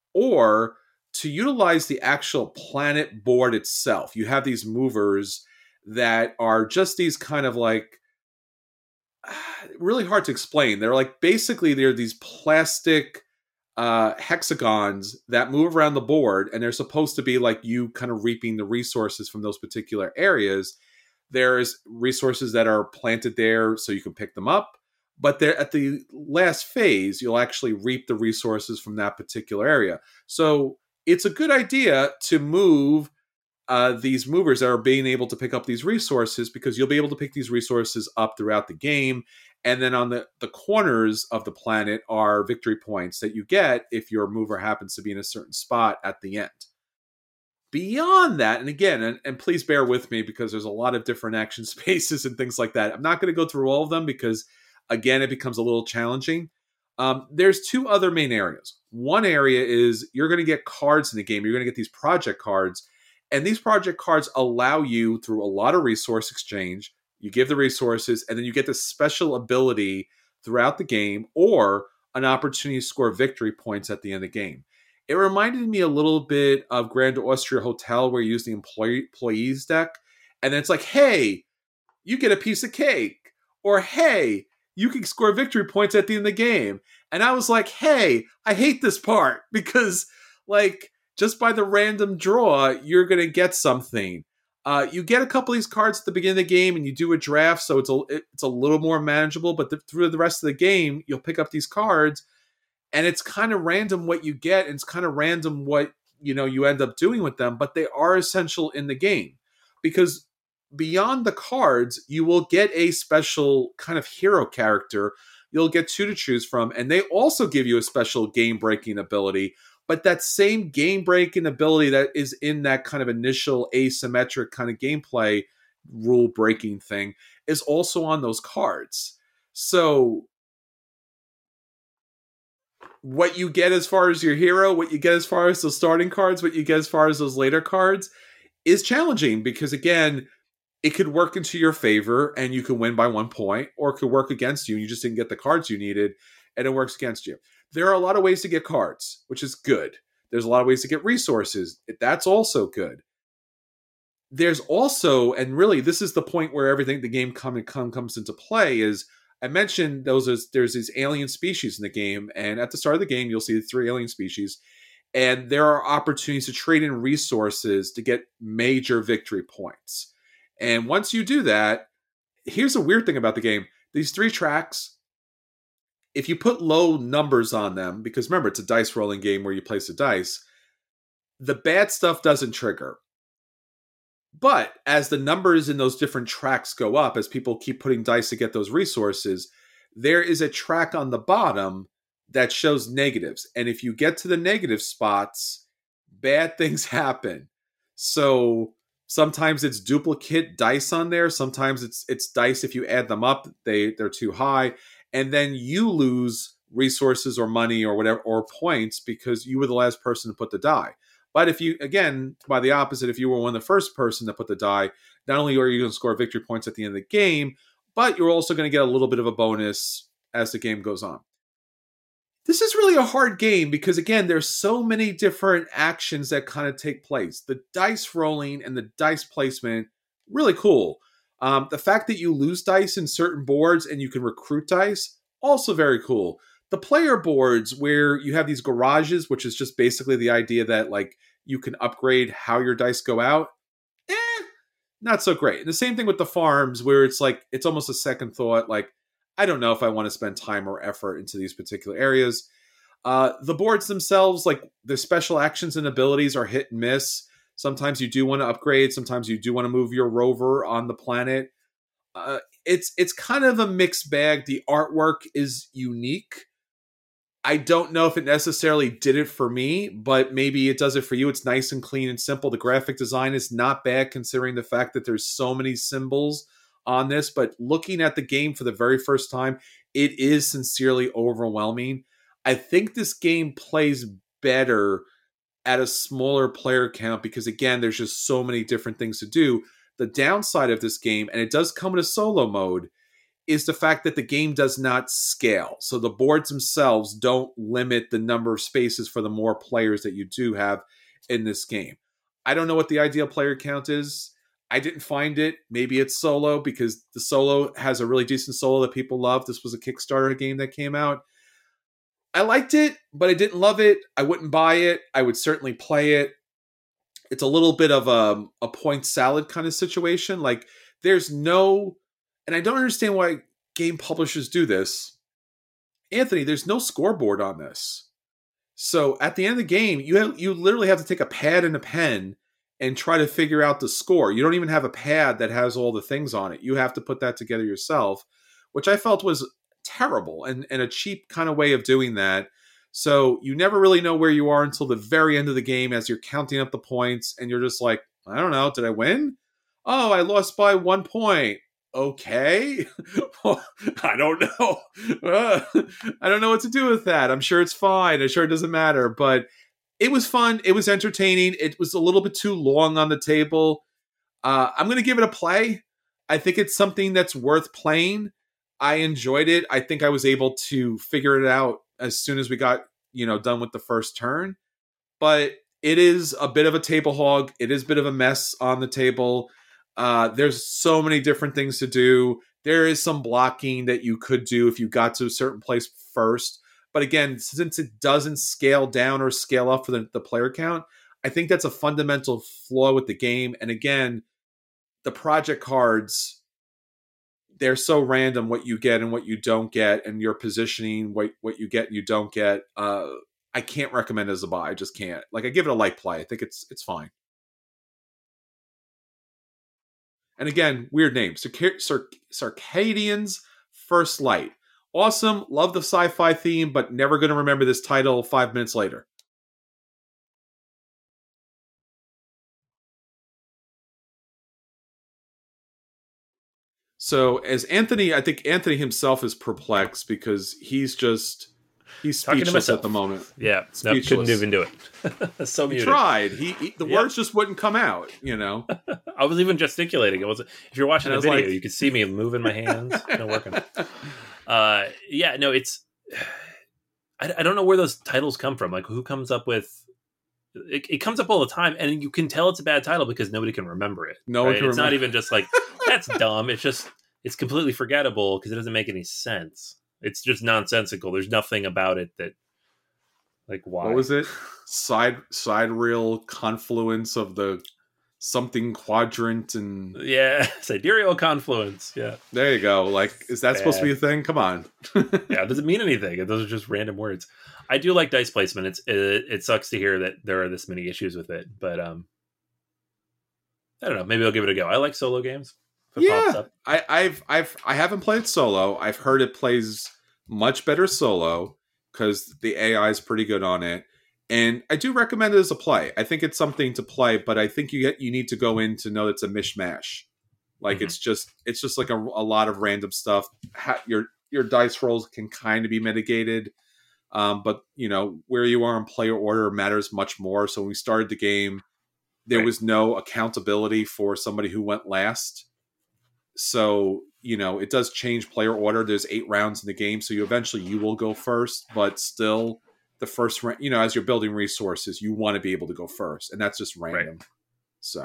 Or to utilize the actual planet board itself, you have these movers that are just these kind of like really hard to explain. They're like basically they're these plastic hexagons that move around the board, and they're supposed to be like you kind of reaping the resources from those particular areas. There's resources that are planted there so you can pick them up, but they're at the last phase, you'll actually reap the resources from that particular area. So it's a good idea to move these movers that are being able to pick up these resources, because you'll be able to pick these resources up throughout the game. And then on the corners of the planet are victory points that you get if your mover happens to be in a certain spot at the end. Beyond that, and again, and please bear with me because there's a lot of different action spaces and things like that. I'm not going to go through all of them because, again, it becomes a little challenging. There's two other main areas. One area is you're going to get cards in the game. You're going to get these project cards. And these project cards allow you, through a lot of resource exchange, you give the resources, and then you get this special ability throughout the game or an opportunity to score victory points at the end of the game. It reminded me a little bit of Grand Austria Hotel, where you use the employees deck. And then it's like, hey, you get a piece of cake. Or, hey, you can score victory points at the end of the game. And I was like, hey, I hate this part because, like, just by the random draw, you're going to get something. You get a couple of these cards at the beginning of the game, and you do a draft, so it's a little more manageable. But through the rest of the game, you'll pick up these cards, and it's kind of random what you get, and it's kind of random what you end up doing with them. But they are essential in the game, because beyond the cards, you will get a special kind of hero character. You'll get two to choose from, and they also give you a special game-breaking ability. But that same game-breaking ability that is in that kind of initial asymmetric kind of gameplay rule-breaking thing is also on those cards. So what you get as far as your hero, what you get as far as those starting cards, what you get as far as those later cards is challenging, because, again, it could work into your favor and you can win by 1 point, or it could work against you and you just didn't get the cards you needed and it works against you. There are a lot of ways to get cards, which is good. There's a lot of ways to get resources. That's also good. There's also, and really this is the point where everything the game comes into play, is I mentioned there's these alien species in the game, and at the start of the game you'll see the 3 alien species, and there are opportunities to trade in resources to get major victory points. And once you do that, here's a weird thing about the game. These 3 tracks, if you put low numbers on them, because remember, it's a dice rolling game where you place the dice, the bad stuff doesn't trigger. But as the numbers in those different tracks go up, as people keep putting dice to get those resources, there is a track on the bottom that shows negatives. And if you get to the negative spots, bad things happen. So sometimes it's duplicate dice on there. Sometimes it's dice, if you add them up, they're too high. And then you lose resources or money or whatever, or points, because you were the last person to put the die. But if you, again, by the opposite, if you were one of the first person to put the die, not only are you going to score victory points at the end of the game, but you're also going to get a little bit of a bonus as the game goes on. This is really a hard game because, again, there's so many different actions that kind of take place. The dice rolling and the dice placement, really cool. The fact that you lose dice in certain boards and you can recruit dice, also very cool. The player boards where you have these garages, which is just basically the idea that, like, you can upgrade how your dice go out, not so great. And the same thing with the farms, where it's like, it's almost a second thought, like, I don't know if I want to spend time or effort into these particular areas. The boards themselves, like, the special actions and abilities are hit and miss. Sometimes you do want to upgrade. Sometimes you do want to move your rover on the planet. It's kind of a mixed bag. The artwork is unique. I don't know if it necessarily did it for me, but maybe it does it for you. It's nice and clean and simple. The graphic design is not bad considering the fact that there's so many symbols on this. But looking at the game for the very first time, it is sincerely overwhelming. I think this game plays better at a smaller player count because, again, there's just so many different things to do. The downside of this game, and it does come in a solo mode, is the fact that the game does not scale. So the boards themselves don't limit the number of spaces for the more players that you do have in this game. I don't know what the ideal player count is. I didn't find it. Maybe it's solo because the solo has a really decent solo that people love. This was a Kickstarter game that came out. I liked it, but I didn't love it. I wouldn't buy it. I would certainly play it. It's a little bit of a point salad kind of situation. Like there's no, and I don't understand why game publishers do this. Anthony, there's no scoreboard on this. So at the end of the game, you literally have to take a pad and a pen and try to figure out the score. You don't even have a pad that has all the things on it. You have to put that together yourself, which I felt was terrible and a cheap kind of way of doing that. So you never really know where you are until the very end of the game as you're counting up the points and you're just like, I don't know, did I win? Oh, I lost by 1 point. Okay. I don't know. I don't know what to do with that. I'm sure it's fine. I'm sure it doesn't matter, but it was fun. It was entertaining. It was a little bit too long on the table. I'm going to give it a play. I think it's something that's worth playing. I enjoyed it. I think I was able to figure it out as soon as we got, done with the first turn. But it is a bit of a table hog. It is a bit of a mess on the table. There's so many different things to do. There is some blocking that you could do if you got to a certain place first. But again, since it doesn't scale down or scale up for the player count, I think that's a fundamental flaw with the game. And again, the project cards, they're so random what you get and what you don't get, and your positioning, what you get and you don't get. I can't recommend it as a buy. I just can't. Like, I give it a light play. I think it's fine. And again, weird name. Circadian's First Light. Awesome. Love the sci-fi theme, but never going to remember this title 5 minutes later. So as Anthony, I think Anthony himself is perplexed because he's speechless at the moment. Yeah, no, couldn't even do it. So he tried. The words just wouldn't come out. I was even gesticulating. It wasn't. If you're watching the video, you could see me moving my hands. No working. It's. I don't know where those titles come from. Like, who comes up with? It comes up all the time, and you can tell it's a bad title because nobody can remember it. No one can. It's not even just like that's dumb. It's completely forgettable because it doesn't make any sense. It's just nonsensical. There's nothing about it that, like, why? What was it? Side reel confluence of the something quadrant and sidereal confluence. Yeah, there you go. Like, is that supposed to be a thing? Come on. Yeah, it doesn't mean anything. Those are just random words. I do like dice placement. It sucks to hear that there are this many issues with it, but I don't know. Maybe I'll give it a go. I like solo games. Yeah, I haven't played solo. I've heard it plays much better solo because the AI is pretty good on it, and I do recommend it as a play. I think it's something to play, but I think you need to go in to know it's a mishmash. Like it's just like a lot of random stuff. Your dice rolls can kind of be mitigated, but where you are in player order matters much more. So when we started the game, there was no accountability for somebody who went last. So, it does change player order. There's 8 rounds in the game. So you will go first, but still the first round, as you're building resources, you want to be able to go first, and that's just random. Right. So,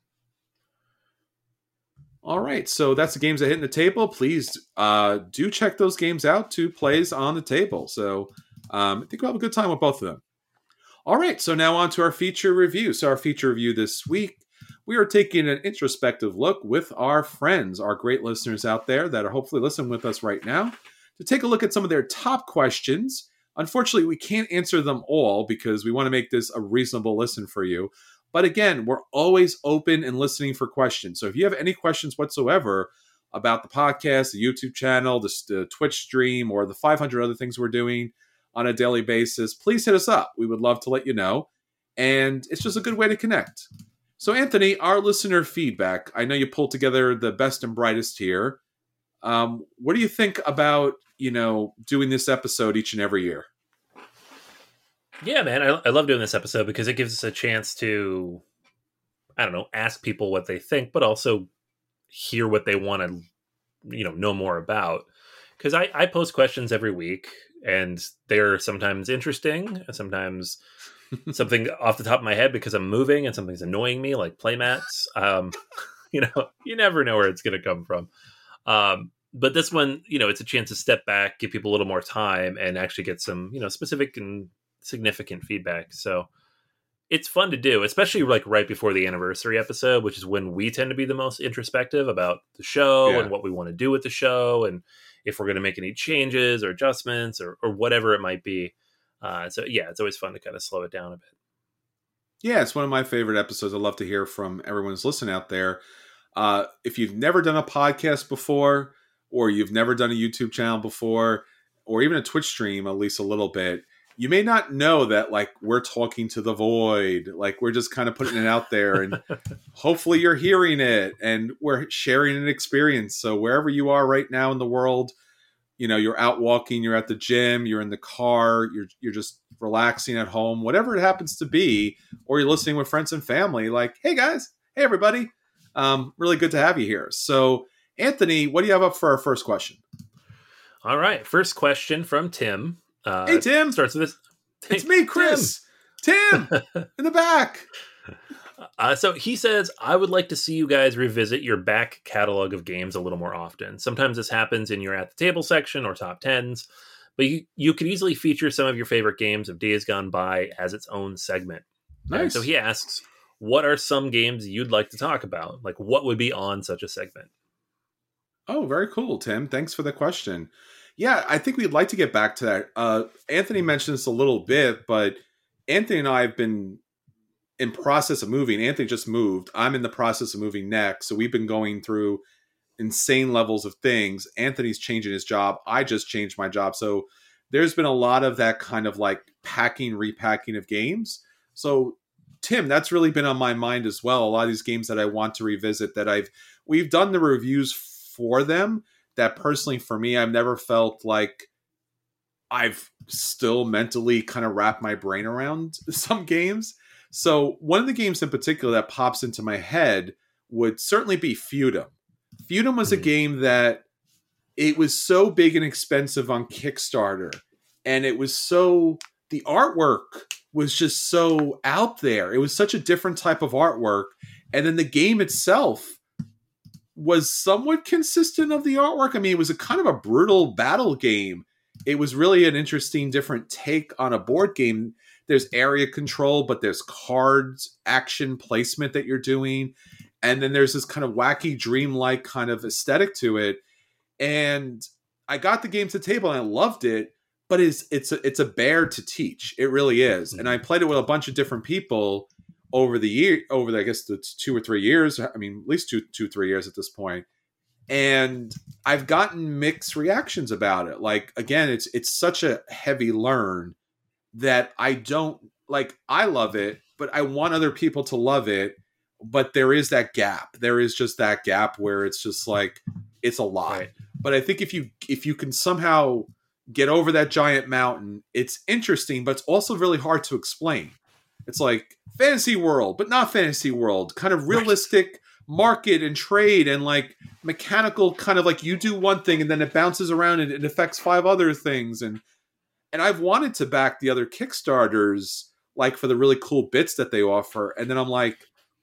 all right. So that's the games that hit in the table. Please do check those games out. 2 plays on the table. So I think we'll have a good time with both of them. All right. So now on to our feature review. So our feature review this week, we are taking an introspective look with our friends, our great listeners out there that are hopefully listening with us right now, to take a look at some of their top questions. Unfortunately, we can't answer them all because we want to make this a reasonable listen for you. But again, we're always open and listening for questions. So if you have any questions whatsoever about the podcast, the YouTube channel, the Twitch stream, or the 500 other things we're doing on a daily basis, please hit us up. We would love to let you know. And it's just a good way to connect. So, Anthony, our listener feedback, I know you pulled together the best and brightest here. What do you think about, doing this episode each and every year? Yeah, man, I love doing this episode because it gives us a chance to, ask people what they think, but also hear what they want to, know more about. Because I post questions every week, and they're sometimes interesting, and sometimes something off the top of my head because I'm moving and something's annoying me, like playmats. You never know where it's going to come from. But this one, it's a chance to step back, give people a little more time, and actually get some, specific and significant feedback. So it's fun to do, especially like right before the anniversary episode, which is when we tend to be the most introspective about the show and what we want to do with the show, and if we're going to make any changes or adjustments or whatever it might be. So yeah, it's always fun to kind of slow it down a bit. Yeah, it's one of my favorite episodes. I'd love to hear from everyone who's listening out there. If you've never done a podcast before, or you've never done a YouTube channel before, or even a Twitch stream, at least a little bit, you may not know that, like, we're talking to the void. Like, we're just kind of putting it out there, and hopefully you're hearing it, and we're sharing an experience. So wherever you are right now in the world, you're out walking, you're at the gym, you're in the car, you're just relaxing at home, whatever it happens to be, or you're listening with friends and family, like, hey guys, hey everybody, really good to have you here. So Anthony, what do you have up for our first question? All right, first question from Tim. Hey Tim, starts with this. It's me, Chris. Tim in the back. So he says, I would like to see you guys revisit your back catalog of games a little more often. Sometimes this happens in your at the table section or top 10s, but you could easily feature some of your favorite games of Days Gone By as its own segment. Nice. And so he asks, what are some games you'd like to talk about? Like, what would be on such a segment? Oh, very cool, Tim. Thanks for the question. Yeah, I think we'd like to get back to that. Anthony mentioned this a little bit, but Anthony and I have been in process of moving. Anthony just moved. I'm in the process of moving next. So we've been going through insane levels of things. Anthony's changing his job. I just changed my job. So there's been a lot of that kind of like packing, repacking of games. So Tim, that's really been on my mind as well. A lot of these games that I want to revisit that we've done the reviews for them, that personally for me, I've never felt like I've still mentally kind of wrapped my brain around some games. So one of the games in particular that pops into my head would certainly be Feudum. Feudum was a game that it was so big and expensive on Kickstarter, and the artwork was just so out there. It was such a different type of artwork. And then the game itself was somewhat consistent of the artwork. I mean, it was a kind of a brutal battle game. It was really an interesting, different take on a board game. There's area control, but there's cards, action placement that you're doing. And then there's this kind of wacky, dreamlike kind of aesthetic to it. And I got the game to the table and I loved it, but it's a bear to teach. It really is. And I played it with a bunch of different people over the I guess the 2 or 3 years. I mean, at least 2-3 years at this point. And I've gotten mixed reactions about it. Like, again, it's such a heavy learn that I don't like. I love it, but I want other people to love it. But there is that gap. There is just that gap where it's just like, it's a lot. Right. But I think if you can somehow get over that giant mountain, it's interesting, but it's also really hard to explain. It's like fantasy world, but not fantasy world, kind of realistic market and trade and like mechanical, kind of like you do one thing and then it bounces around and it affects 5 other things. And I've wanted to back the other Kickstarters, like for the really cool bits that they offer. And then I'm like,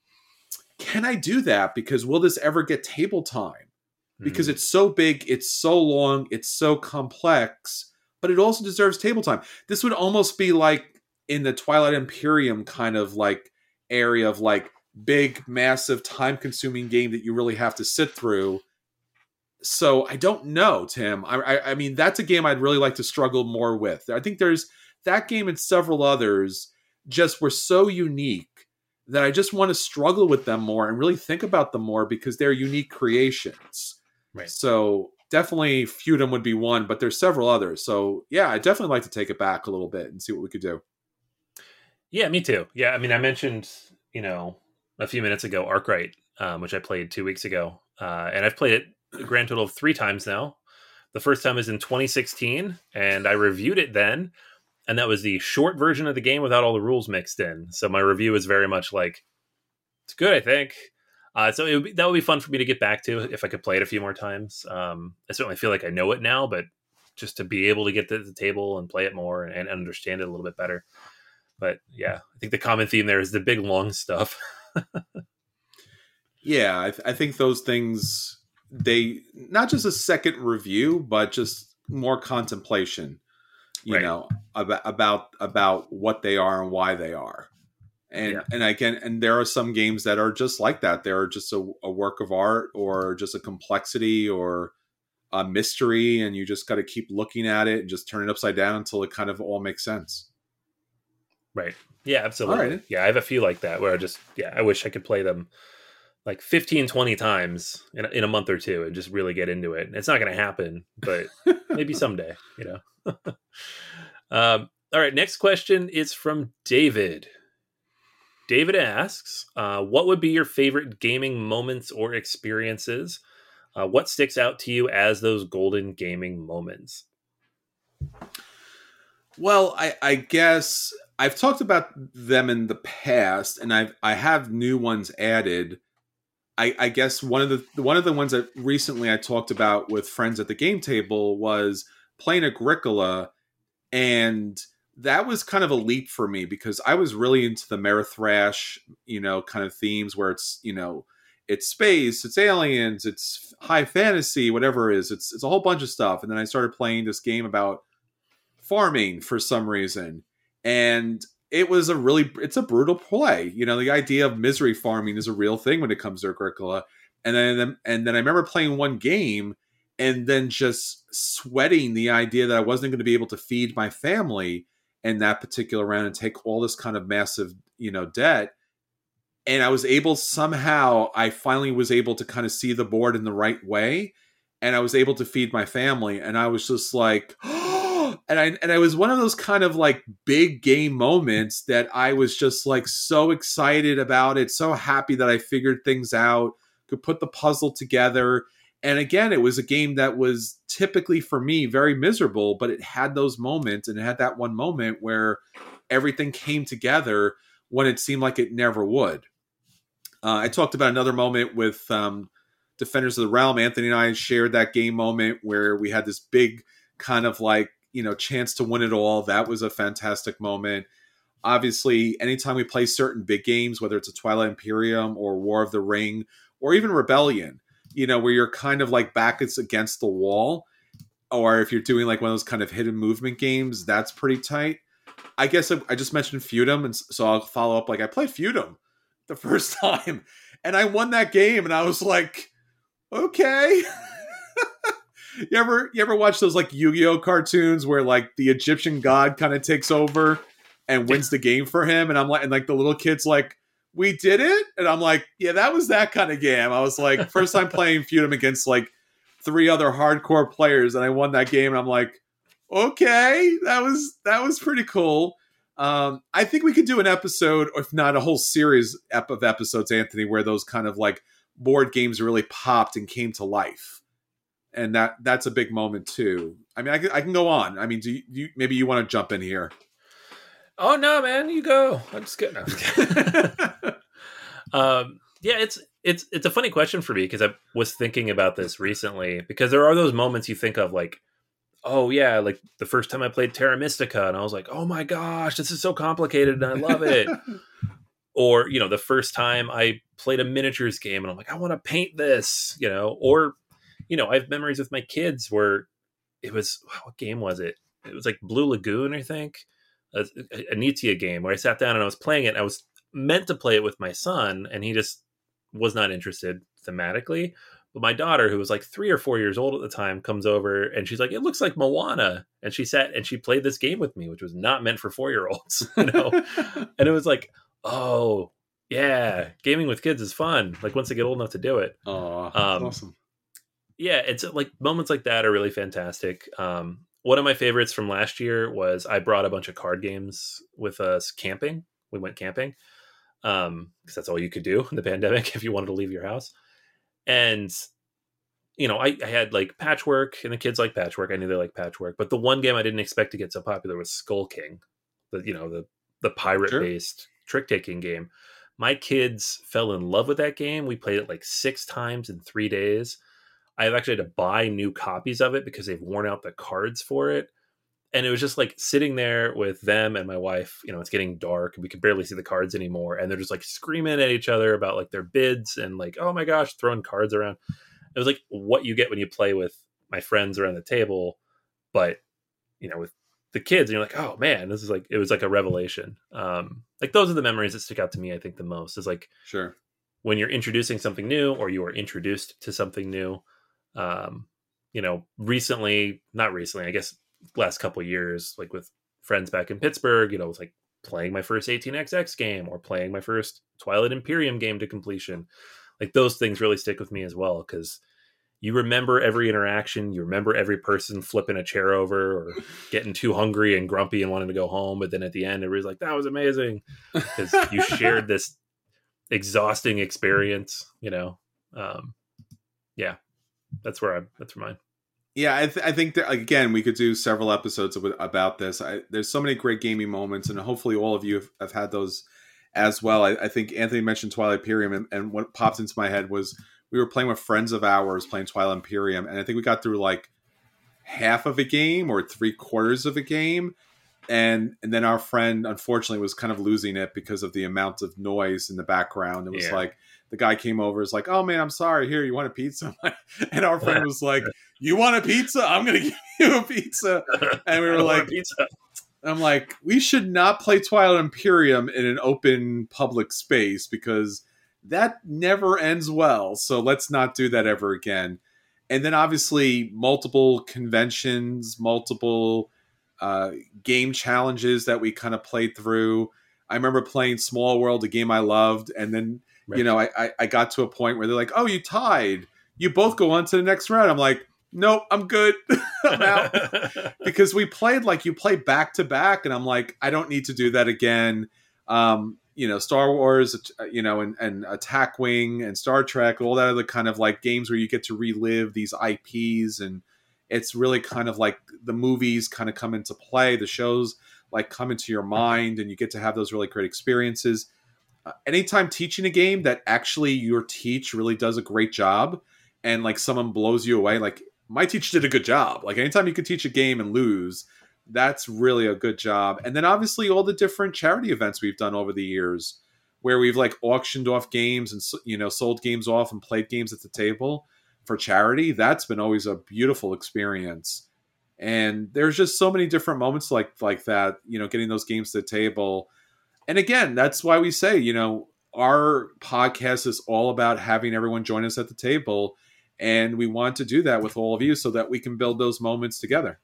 can I do that? Because will this ever get table time? Because it's so big, it's so long, it's so complex, but it also deserves table time. This would almost be like in the Twilight Imperium kind of like area of like big, massive, time-consuming game that you really have to sit through. So I don't know, Tim. I mean, that's a game I'd really like to struggle more with. I think there's that game and several others just were so unique that I just want to struggle with them more and really think about them more because they're unique creations. Right. So definitely Feudum would be one, but there's several others. So yeah, I'd definitely like to take it back a little bit and see what we could do. Yeah, me too. Yeah, I mean, I mentioned, a few minutes ago, Arkwright, which I played 2 weeks ago. And I've played it a grand total of 3 times now. The first time was in 2016, and I reviewed it then. And that was the short version of the game without all the rules mixed in. So my review is very much like, it's good, I think. So that would be fun for me to get back to if I could play it a few more times. I certainly feel like I know it now, but just to be able to get to the table and play it more and understand it a little bit better. But yeah, I think the common theme there is the big long stuff. Yeah, I think those things, they not just a second review, but just more contemplation, Right. about what they are and why they are. Yeah. And there are some games that are just like that. They're just a work of art, or just a complexity, or a mystery, and you just got to keep looking at it and just turn it upside down until it kind of all makes sense. Right. Yeah, All absolutely. right. Yeah, I have a few like that where I wish I could play them like 15, 20 times in a month or two and just really get into it. It's not going to happen, but maybe someday, All right. Next question is from David. David asks, what would be your favorite gaming moments or experiences? What sticks out to you as those golden gaming moments? Well, I guess I've talked about them in the past, and I have new ones added. I guess one of the ones that recently I talked about with friends at the game table was playing Agricola, and that was kind of a leap for me because I was really into the Amerithrash, kind of themes where it's space, it's aliens, it's high fantasy, whatever it is. It's a whole bunch of stuff. And then I started playing this game about farming for some reason. And it's a brutal play. The idea of misery farming is a real thing when it comes to Agricola. And then I remember playing one game and then just sweating the idea that I wasn't going to be able to feed my family in that particular round and take all this kind of massive, debt. And I finally was able to kind of see the board in the right way. And I was able to feed my family. And I was just like, and I was one of those kind of like big game moments that I was just like so excited about it, so happy that I figured things out, could put the puzzle together. And again, it was a game that was typically for me very miserable, but it had those moments, and it had that one moment where everything came together when it seemed like it never would. I talked about another moment with Defenders of the Realm. Anthony and I shared that game moment where we had this big kind of like, chance to win it all. That was a fantastic moment. Obviously, anytime we play certain big games, whether it's a Twilight Imperium or War of the Ring or even Rebellion, where you're kind of like back against the wall, or if you're doing like one of those kind of hidden movement games, that's pretty tight. I guess I just mentioned Feudum, and so I'll follow up. Like, I played Feudum the first time, and I won that game, and I was like, okay. You ever watch those like Yu-Gi-Oh cartoons where like the Egyptian god kind of takes over and wins the game for him? And I'm like, and like the little kid's like, we did it? And I'm like, yeah, that was that kind of game. I was like, first time playing Feudum against like 3 other hardcore players, and I won that game, and I'm like, okay, that was pretty cool. I think we could do an episode, or if not a whole series of episodes, Anthony, where those kind of like board games really popped and came to life. And that's a big moment too. I mean, I can go on. I mean, do you maybe you want to jump in here? Oh no, man, you go. I'm just kidding. Yeah, it's a funny question for me because I was thinking about this recently, because there are those moments you think of like, oh yeah, like the first time I played Terra Mystica and I was like, oh my gosh, this is so complicated and I love it. Or, the first time I played a miniatures game and I'm like, I want to paint this, or, I have memories with my kids where it was, what game was it? It was like Blue Lagoon, I think, a Nizia game where I sat down and I was playing it. I was meant to play it with my son and he just was not interested thematically. But my daughter, who was like 3 or 4 years old at the time, comes over and she's like, it looks like Moana. And she sat and she played this game with me, which was not meant for 4-year-olds, And it was like, oh yeah, gaming with kids is fun. Like once they get old enough to do it. Oh, that's awesome. Yeah, it's like moments like that are really fantastic. One of my favorites from last year was I brought a bunch of card games with us camping. We went camping because that's all you could do in the pandemic if you wanted to leave your house. And I had like Patchwork, and the kids like Patchwork. I knew they like Patchwork, but the one game I didn't expect to get so popular was Skull King, the pirate based trick taking game. My kids fell in love with that game. We played it like 6 times in 3 days. I've actually had to buy new copies of it because they've worn out the cards for it. And it was just like sitting there with them and my wife, it's getting dark and we can barely see the cards anymore. And they're just like screaming at each other about like their bids and like, oh my gosh, throwing cards around. It was like what you get when you play with my friends around the table, but with the kids, and you're like, oh man, this is like, it was like a revelation. Like those are the memories that stick out to me, I think the most is like, sure, when you're introducing something new or you are introduced to something new. Not recently, I guess last couple of years, like with friends back in Pittsburgh, it was like playing my first 18xx game or playing my first Twilight Imperium game to completion. Like those things really stick with me as well, because you remember every interaction, you remember every person flipping a chair over or getting too hungry and grumpy and wanting to go home, but then at the end everybody's like, that was amazing, because you shared this exhausting experience. Yeah, that's mine. Yeah, I think that, again, we could do several episodes about this. There's so many great gaming moments, and hopefully all of you have had those as well. I think Anthony mentioned Twilight Imperium, and what popped into my head was we were playing with friends of ours playing Twilight Imperium, and I think we got through like half of a game or 3/4 of a game, and then our friend unfortunately was kind of losing it because of the amount of noise in the background. It was like the guy came over, is like, oh man, I'm sorry, here, you want a pizza? And our friend was like, you want a pizza? I'm gonna give you a pizza. And we were like, I'm like, we should not play Twilight Imperium in an open public space because that never ends well. So let's not do that ever again. And then obviously multiple conventions, multiple game challenges that we kind of played through. I remember playing Small World, a game I loved, and then I got to a point where they're like, oh, you tied, you both go on to the next round. I'm like, nope, I'm good. I'm out. Because we played like, you play back to back, and I'm like, I don't need to do that again. Star Wars, and Attack Wing and Star Trek, all that other kind of like games where you get to relive these IPs, and it's really kind of like the movies kind of come into play, the shows like come into your mind, and you get to have those really great experiences. Anytime teaching a game that actually your teach really does a great job, and like someone blows you away, like my teacher did a good job. Like anytime you can teach a game and lose, that's really a good job. And then obviously all the different charity events we've done over the years where we've like auctioned off games and, sold games off and played games at the table for charity. That's been always a beautiful experience. And there's just so many different moments like that, getting those games to the table. And again, that's why we say, our podcast is all about having everyone join us at the table. And we want to do that with all of you so that we can build those moments together.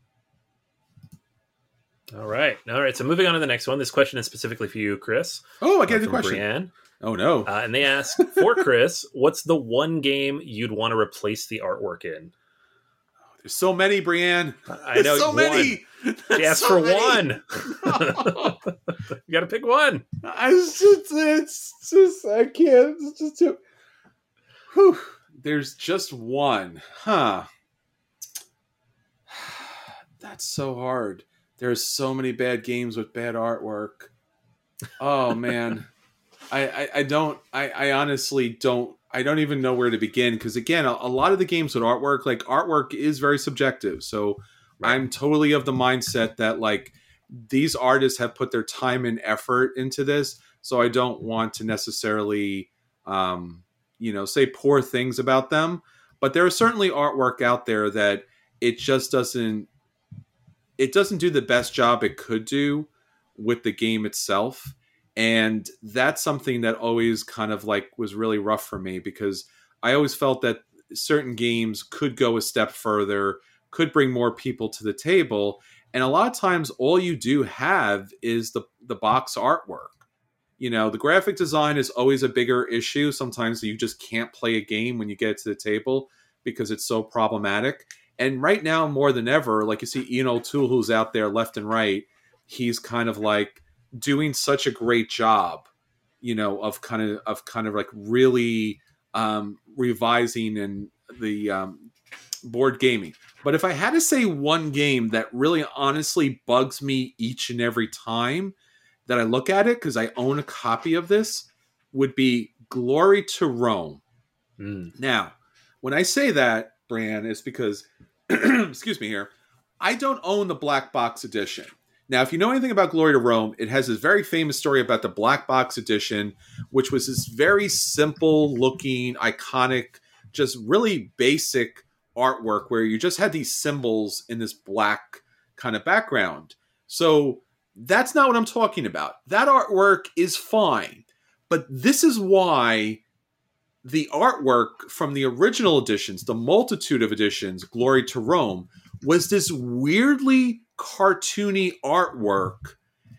All right. So moving on to the next one. This question is specifically for you, Chris. Oh, I get the question. Brianne. Oh, no. And they ask, for Chris, what's the one game you'd want to replace the artwork in? There's so many, Brianne. I know. So many. She asked for one. You got to pick one. I can't. It's just too... Whew. There's just one. Huh. That's so hard. There's so many bad games with bad artwork. Oh man. I honestly don't even know where to begin, because again, a lot of the games with artwork, like artwork is very subjective. So right. I'm totally of the mindset that like these artists have put their time and effort into this. So I don't want to necessarily say poor things about them, but there is certainly artwork out there that it just doesn't do the best job it could do with the game itself. And that's something that always kind of like was really rough for me, because I always felt that certain games could go a step further, could bring more people to the table. And a lot of times all you do have is the box artwork. The graphic design is always a bigger issue. Sometimes you just can't play a game when you get to the table because it's so problematic. And right now, more than ever, like you see Ian O'Toole, who's out there left and right, he's kind of like doing such a great job, of kind of like really revising and the board gaming. But if I had to say one game that really honestly bugs me each and every time that I look at it, because I own a copy of this, would be Glory to Rome. Now, when I say that, Bran, it's because, excuse me here, I don't own the black box edition. Now, if you know anything about Glory to Rome, it has this very famous story about the black box edition, which was this very simple looking, iconic, just really basic artwork where you just had these symbols in this black kind of background. So that's not what I'm talking about. That artwork is fine. But this is why the artwork from the original editions, the multitude of editions, Glory to Rome, was this weirdly cartoony artwork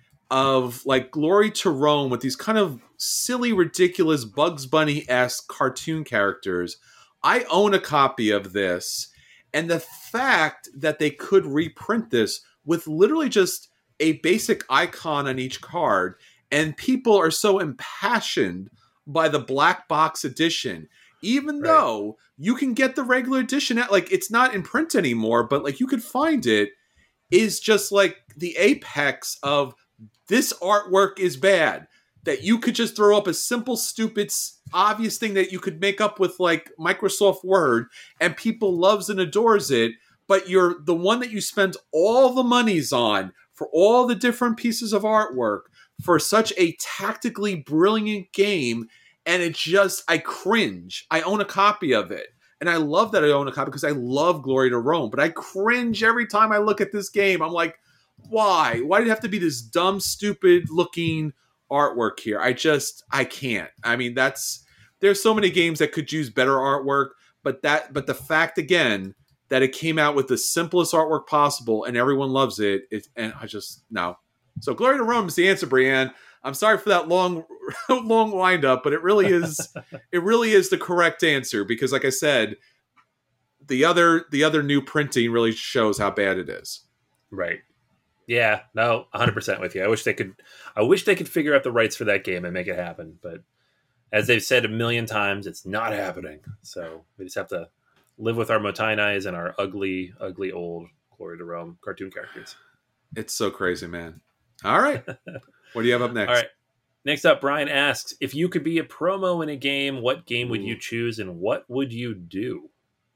of like Glory to Rome with these kind of silly, ridiculous Bugs Bunny-esque cartoon characters. I own a copy of this. And the fact that they could reprint this with literally just a basic icon on each card, and people are so impassioned by the black box edition, even though you can get the regular edition at, like, it's not in print anymore, but like you could find it, is just like the apex of this artwork is bad. That you could just throw up a simple, stupid, obvious thing that you could make up with like Microsoft Word, and people loves and adores it, but you're the one that you spent all the monies on for all the different pieces of artwork for such a tactically brilliant game, and it just, I cringe. I own a copy of it, and I love that I own a copy because I love Glory to Rome, but I cringe every time I look at this game. I'm like, why? Why did it have to be this dumb, stupid looking artwork here? I can't. I mean, there's so many games that could use better artwork, but the fact again that it came out with the simplest artwork possible and everyone loves it, and I just, no. So Glory to Rome is the answer, Brianne. I'm sorry for that long wind up, but it really is the correct answer because, like I said, the other new printing really shows how bad it is. Right. Yeah. No, 100% with you. I wish they could figure out the rights for that game and make it happen, but as they've said a million times, it's not happening. So we just have to live with our Motainais and our ugly, ugly old Glory to Rome cartoon characters. It's so crazy, man. All right. What do you have up next? All right. Next up, Brian asks, if you could be a promo in a game, what game would you choose and what would you do?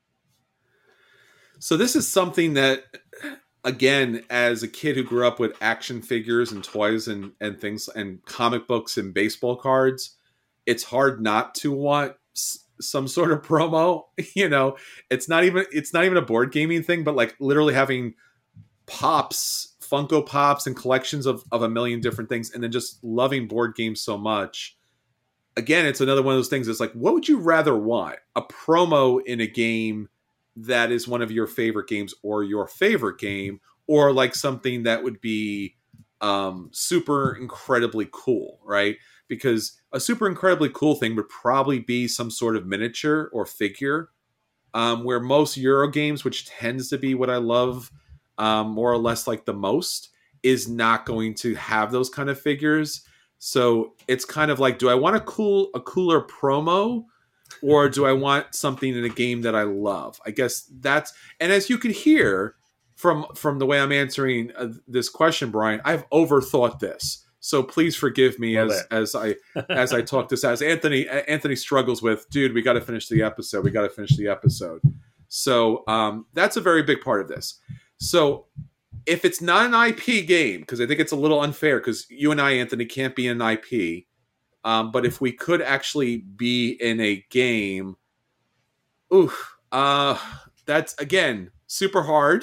So this is something that, again, as a kid who grew up with action figures and toys and things and comic books and baseball cards, it's hard not to want some sort of promo. You know, it's not even a board gaming thing, but like literally having Funko Pops and collections of a million different things, and then just loving board games so much. Again, it's another one of those things. It's like, what would you rather want? A promo in a game that is one of your favorite games or your favorite game, or like something that would be super incredibly cool, right? Because a super incredibly cool thing would probably be some sort of miniature or figure, where most Euro games, which tends to be what I love more or less like the most, is not going to have those kind of figures. So it's kind of like, do I want a cooler promo, or do I want something in a game that I love? I guess that's, and as you can hear from the way I'm answering this question, Brian, I've overthought this. So please forgive me as I talk this as Anthony struggles with, dude, we got to finish the episode. So that's a very big part of this. So if it's not an IP game, because I think it's a little unfair, because you and I, Anthony, can't be an IP. But if we could actually be in a game, that's, again, super hard.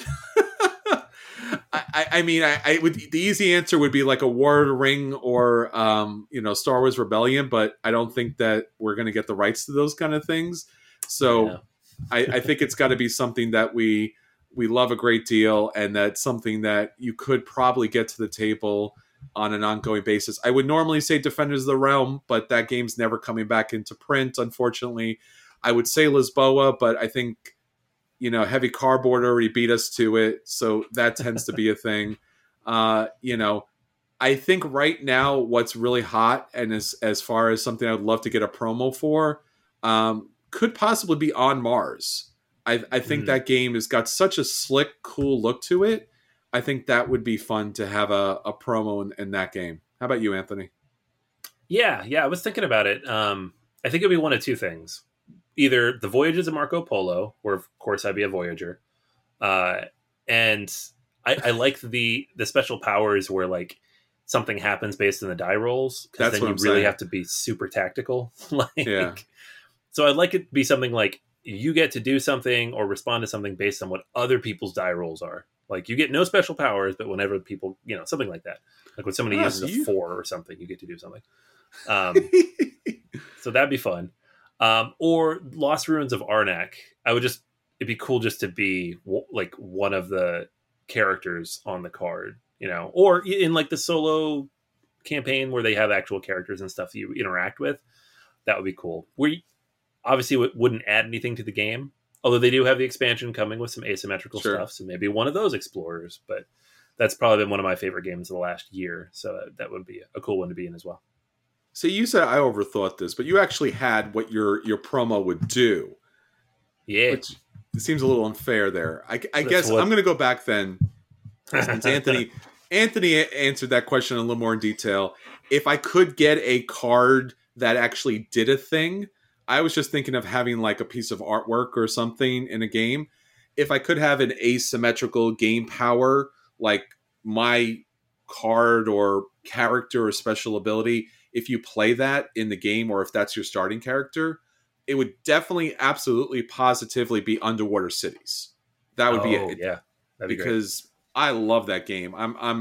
I mean, I would, the easy answer would be like a War of the Ring or, Star Wars Rebellion, but I don't think that we're going to get the rights to those kind of things. So yeah. I think it's got to be something that we love a great deal, and that's something that you could probably get to the table on an ongoing basis. I would normally say Defenders of the Realm, but that game's never coming back into print, unfortunately. I would say Lisboa, but I think, Heavy Cardboard already beat us to it, so that tends to be a thing. I think right now what's really hot, and as far as something I would love to get a promo for, could possibly be On Mars. I think that game has got such a slick, cool look to it. I think that would be fun to have a promo in that game. How about you, Anthony? Yeah, I was thinking about it. I think it'd be one of two things. Either the Voyages of Marco Polo, where of course I'd be a Voyager, And I like the special powers where like something happens based on the die rolls, because then you really have to be super tactical. Yeah. So I'd like it to be something like you get to do something or respond to something based on what other people's die rolls are. Like you get no special powers, but whenever people, something like that. Like when somebody uses a 4 or something, you get to do something. So that'd be fun. Or Lost Ruins of Arnak. It'd be cool just to be like one of the characters on the card, or in like the solo campaign where they have actual characters and stuff you interact with. That would be cool. Obviously wouldn't add anything to the game, although they do have the expansion coming with some asymmetrical stuff. So maybe one of those explorers, but that's probably been one of my favorite games of the last year. So that would be a cool one to be in as well. So you said I overthought this, but you actually had what your promo would do. Yeah. Which seems a little unfair there. I guess I'm going to go back then. Since Anthony answered that question a little more in detail. If I could get a card that actually did a thing, I was just thinking of having like a piece of artwork or something in a game. If I could have an asymmetrical game power, like my card or character or special ability, if you play that in the game or if that's your starting character, it would definitely, absolutely, positively be Underwater Cities. That would be it. Yeah, that'd be because great. I love that game.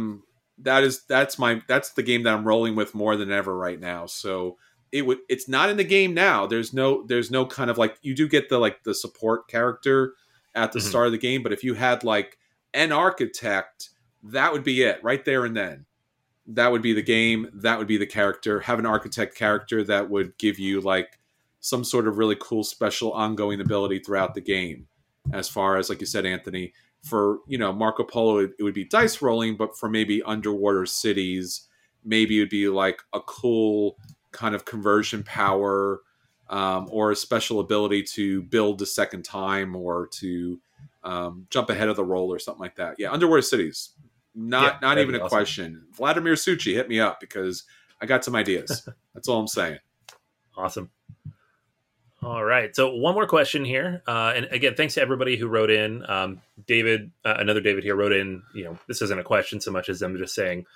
That's the game that I'm rolling with more than ever right now. So it's not in the game now. There's no kind of like, you do get the support character at the start of the game, but if you had like an architect, that would be it right there and then. That would be the game. That would be the character. Have an architect character that would give you like some sort of really cool special ongoing ability throughout the game. As far as, like you said, Anthony, for, Marco Polo, it would be dice rolling, but for maybe Underwater Cities, maybe it would be like a cool kind of conversion power, or a special ability to build a second time or to jump ahead of the roll or something like that. Yeah, Underwater Cities. Not even a question. Vladimir Suchi, hit me up because I got some ideas. That's all I'm saying. Awesome. All right. So one more question here. And again, thanks to everybody who wrote in. David, another David here wrote in, this isn't a question so much as them just saying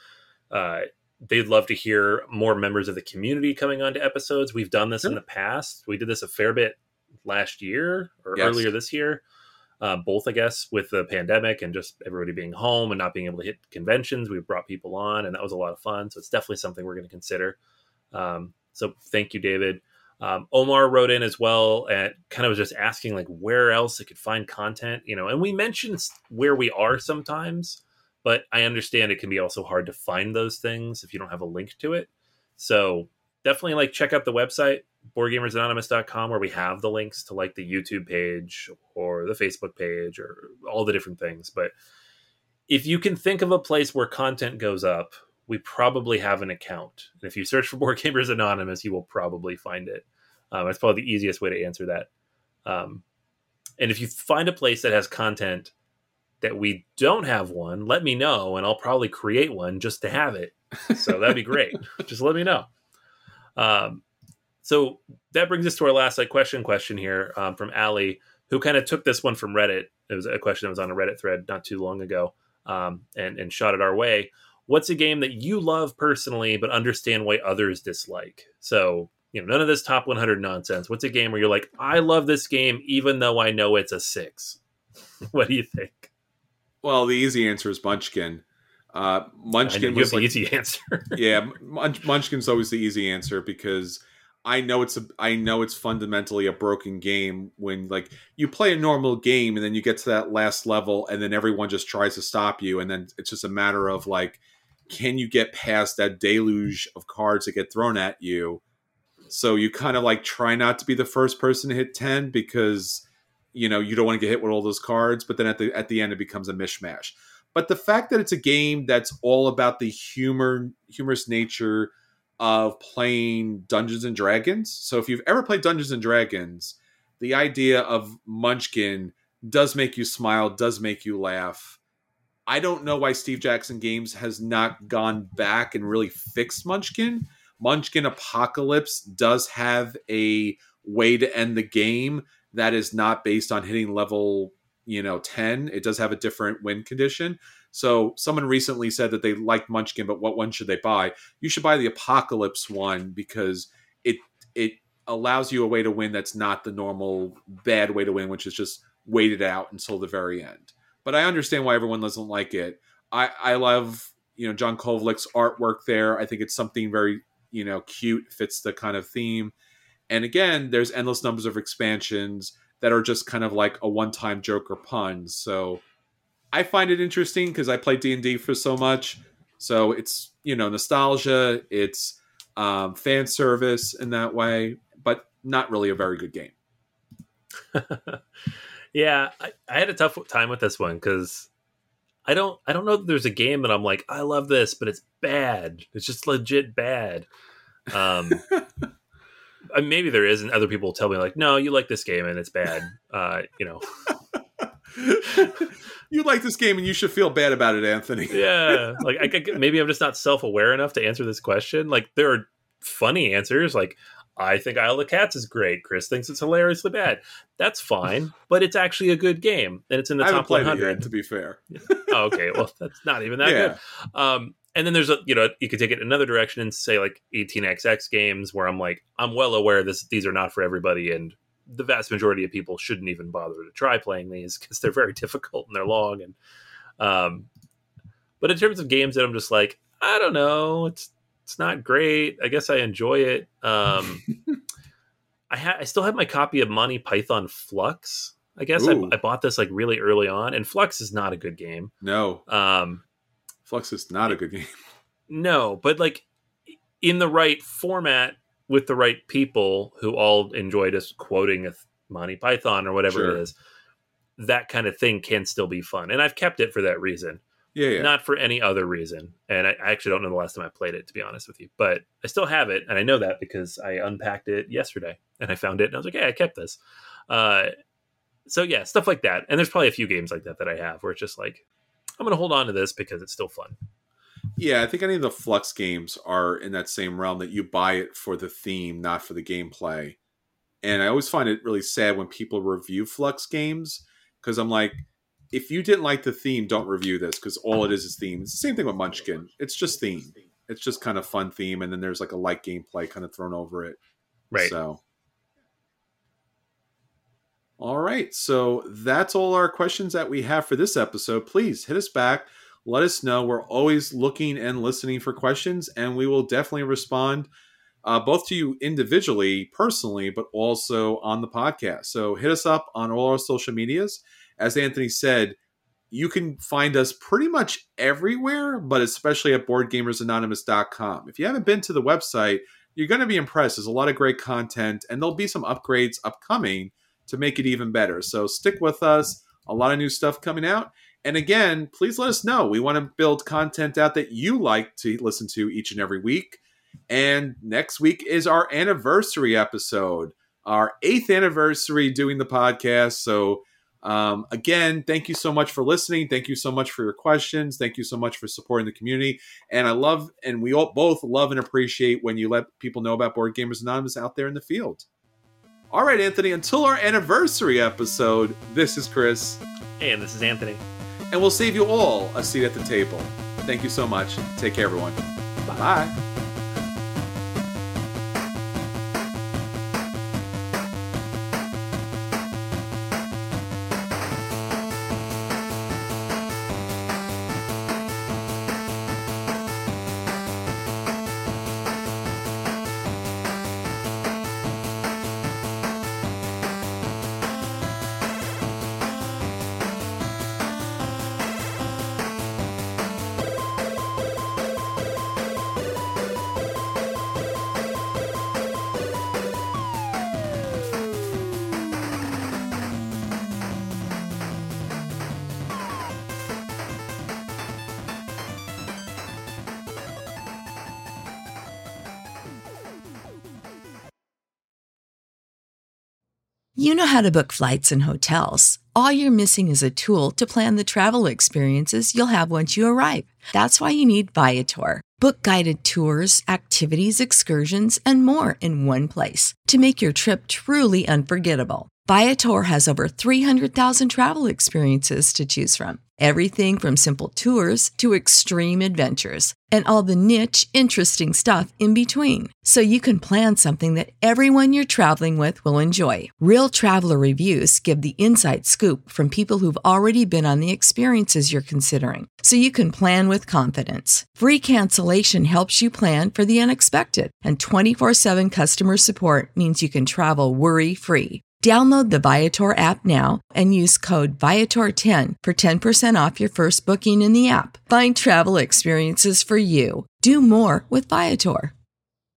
they'd love to hear more members of the community coming on to episodes. We've done this in the past. We did this a fair bit last year or earlier this year. Both, I guess, with the pandemic and just everybody being home and not being able to hit conventions. We brought people on, and that was a lot of fun. So it's definitely something we're going to consider. So thank you, David. Omar wrote in as well and kind of was just asking like where else they could find content, and we mentioned where we are sometimes, but I understand it can be also hard to find those things if you don't have a link to it. So definitely like check out the website, BoardGamersAnonymous.com, where we have the links to like the YouTube page or the Facebook page or all the different things. But if you can think of a place where content goes up, we probably have an account. And if you search for Board Gamers Anonymous, you will probably find it. It's probably the easiest way to answer that. And if you find a place that has content that we don't have one, let me know, and I'll probably create one just to have it. So that'd be great. Just let me know. So that brings us to our last question here from Allie, who kind of took this one from Reddit. It was a question that was on a Reddit thread not too long ago, and shot it our way. What's a game that you love personally, but understand why others dislike? So, none of this top 100 nonsense. What's a game where you're like, I love this game, even though I know it's a 6? What do you think? Well, the easy answer is Munchkin. Munchkin was the easy answer. Yeah, Munchkin's always the easy answer because I know it's fundamentally a broken game when like you play a normal game and then you get to that last level and then everyone just tries to stop you, and then it's just a matter of like, can you get past that deluge of cards that get thrown at you? So you kind of like try not to be the first person to hit 10 because you don't want to get hit with all those cards, but then at the end it becomes a mishmash. But the fact that it's a game that's all about the humorous nature of playing Dungeons and Dragons. So if you've ever played Dungeons and Dragons, the idea of Munchkin does make you smile, does make you laugh. I don't know why Steve Jackson Games has not gone back and really fixed Munchkin. Munchkin Apocalypse does have a way to end the game that is not based on hitting level 10, it does have a different win condition. So someone recently said that they liked Munchkin, but what one should they buy? You should buy the Apocalypse one because it allows you a way to win that's not the normal bad way to win, which is just wait it out until the very end. But I understand why everyone doesn't like it. I love, John Kovalick's artwork there. I think it's something very, cute, fits the kind of theme. And again, there's endless numbers of expansions that are just kind of like a one-time joke or pun. So I find it interesting because I played D&D for so much. So it's, nostalgia, it's fan service in that way, but not really a very good game. Yeah, I had a tough time with this one because I don't know that there's a game that I'm like, I love this, but it's bad. It's just legit bad. Maybe there is, and other people will tell me like, no, you like this game and it's bad. You like this game and you should feel bad about it, Anthony. Yeah, like maybe I'm just not self-aware enough to answer this question. Like there are funny answers, like I think Isle of Cats is great. Chris thinks it's hilariously bad. That's fine, but it's actually a good game, and it's in the top 100. Yet, to be fair. Oh, okay, well that's not even that good. And then there's you could take it another direction and say like 18xx games where I'm like, I'm well aware these are not for everybody, and the vast majority of people shouldn't even bother to try playing these because they're very difficult and they're long. And but in terms of games that I'm just like, I don't know, it's not great. I guess I enjoy it. I still have my copy of Monty Python Flux. I guess I bought this like really early on, and Flux is not a good game. No. Flux is not a good game. No, but like in the right format with the right people who all enjoy just quoting a Monty Python or whatever it is, that kind of thing can still be fun. And I've kept it for that reason. Yeah. Not for any other reason. And I actually don't know the last time I played it, to be honest with you. But I still have it, and I know that because I unpacked it yesterday and I found it, and I was like, hey, I kept this. So yeah, stuff like that. And there's probably a few games like that I have where it's just like, I'm going to hold on to this because it's still fun. Yeah, I think any of the Flux games are in that same realm that you buy it for the theme, not for the gameplay. And I always find it really sad when people review Flux games because I'm like, if you didn't like the theme, don't review this because all it is theme. It's the same thing with Munchkin. It's just theme. It's just kind of fun theme, and then there's like a light gameplay kind of thrown over it. Right. So, all right. So that's all our questions that we have for this episode. Please hit us back. Let us know. We're always looking and listening for questions, and we will definitely respond both to you individually, personally, but also on the podcast. So hit us up on all our social medias. As Anthony said, you can find us pretty much everywhere, but especially at BoardGamersAnonymous.com. If you haven't been to the website, you're going to be impressed. There's a lot of great content, and there'll be some upgrades upcoming to make it even better. So stick with us. A lot of new stuff coming out. And again, please let us know. We want to build content out that you like to listen to each and every week. And next week is our anniversary episode, our 8th anniversary doing the podcast. So again, thank you so much for listening. Thank you so much for your questions. Thank you so much for supporting the community. And I love, and we all both love and appreciate when you let people know about Board Gamers Anonymous out there in the field. All right, Anthony, until our anniversary episode, this is Chris. Hey, and this is Anthony. And we'll save you all a seat at the table. Thank you so much. Take care, everyone. Bye. You know how to book flights and hotels. All you're missing is a tool to plan the travel experiences you'll have once you arrive. That's why you need Viator. Book guided tours, activities, excursions, and more in one place to make your trip truly unforgettable. Viator has over 300,000 travel experiences to choose from. Everything from simple tours to extreme adventures and all the niche, interesting stuff in between. So you can plan something that everyone you're traveling with will enjoy. Real traveler reviews give the inside scoop from people who've already been on the experiences you're considering. So you can plan with confidence. Free cancellation helps you plan for the unexpected. And 24/7 customer support means you can travel worry-free. Download the Viator app now and use code Viator10 for 10% off your first booking in the app. Find travel experiences for you. Do more with Viator.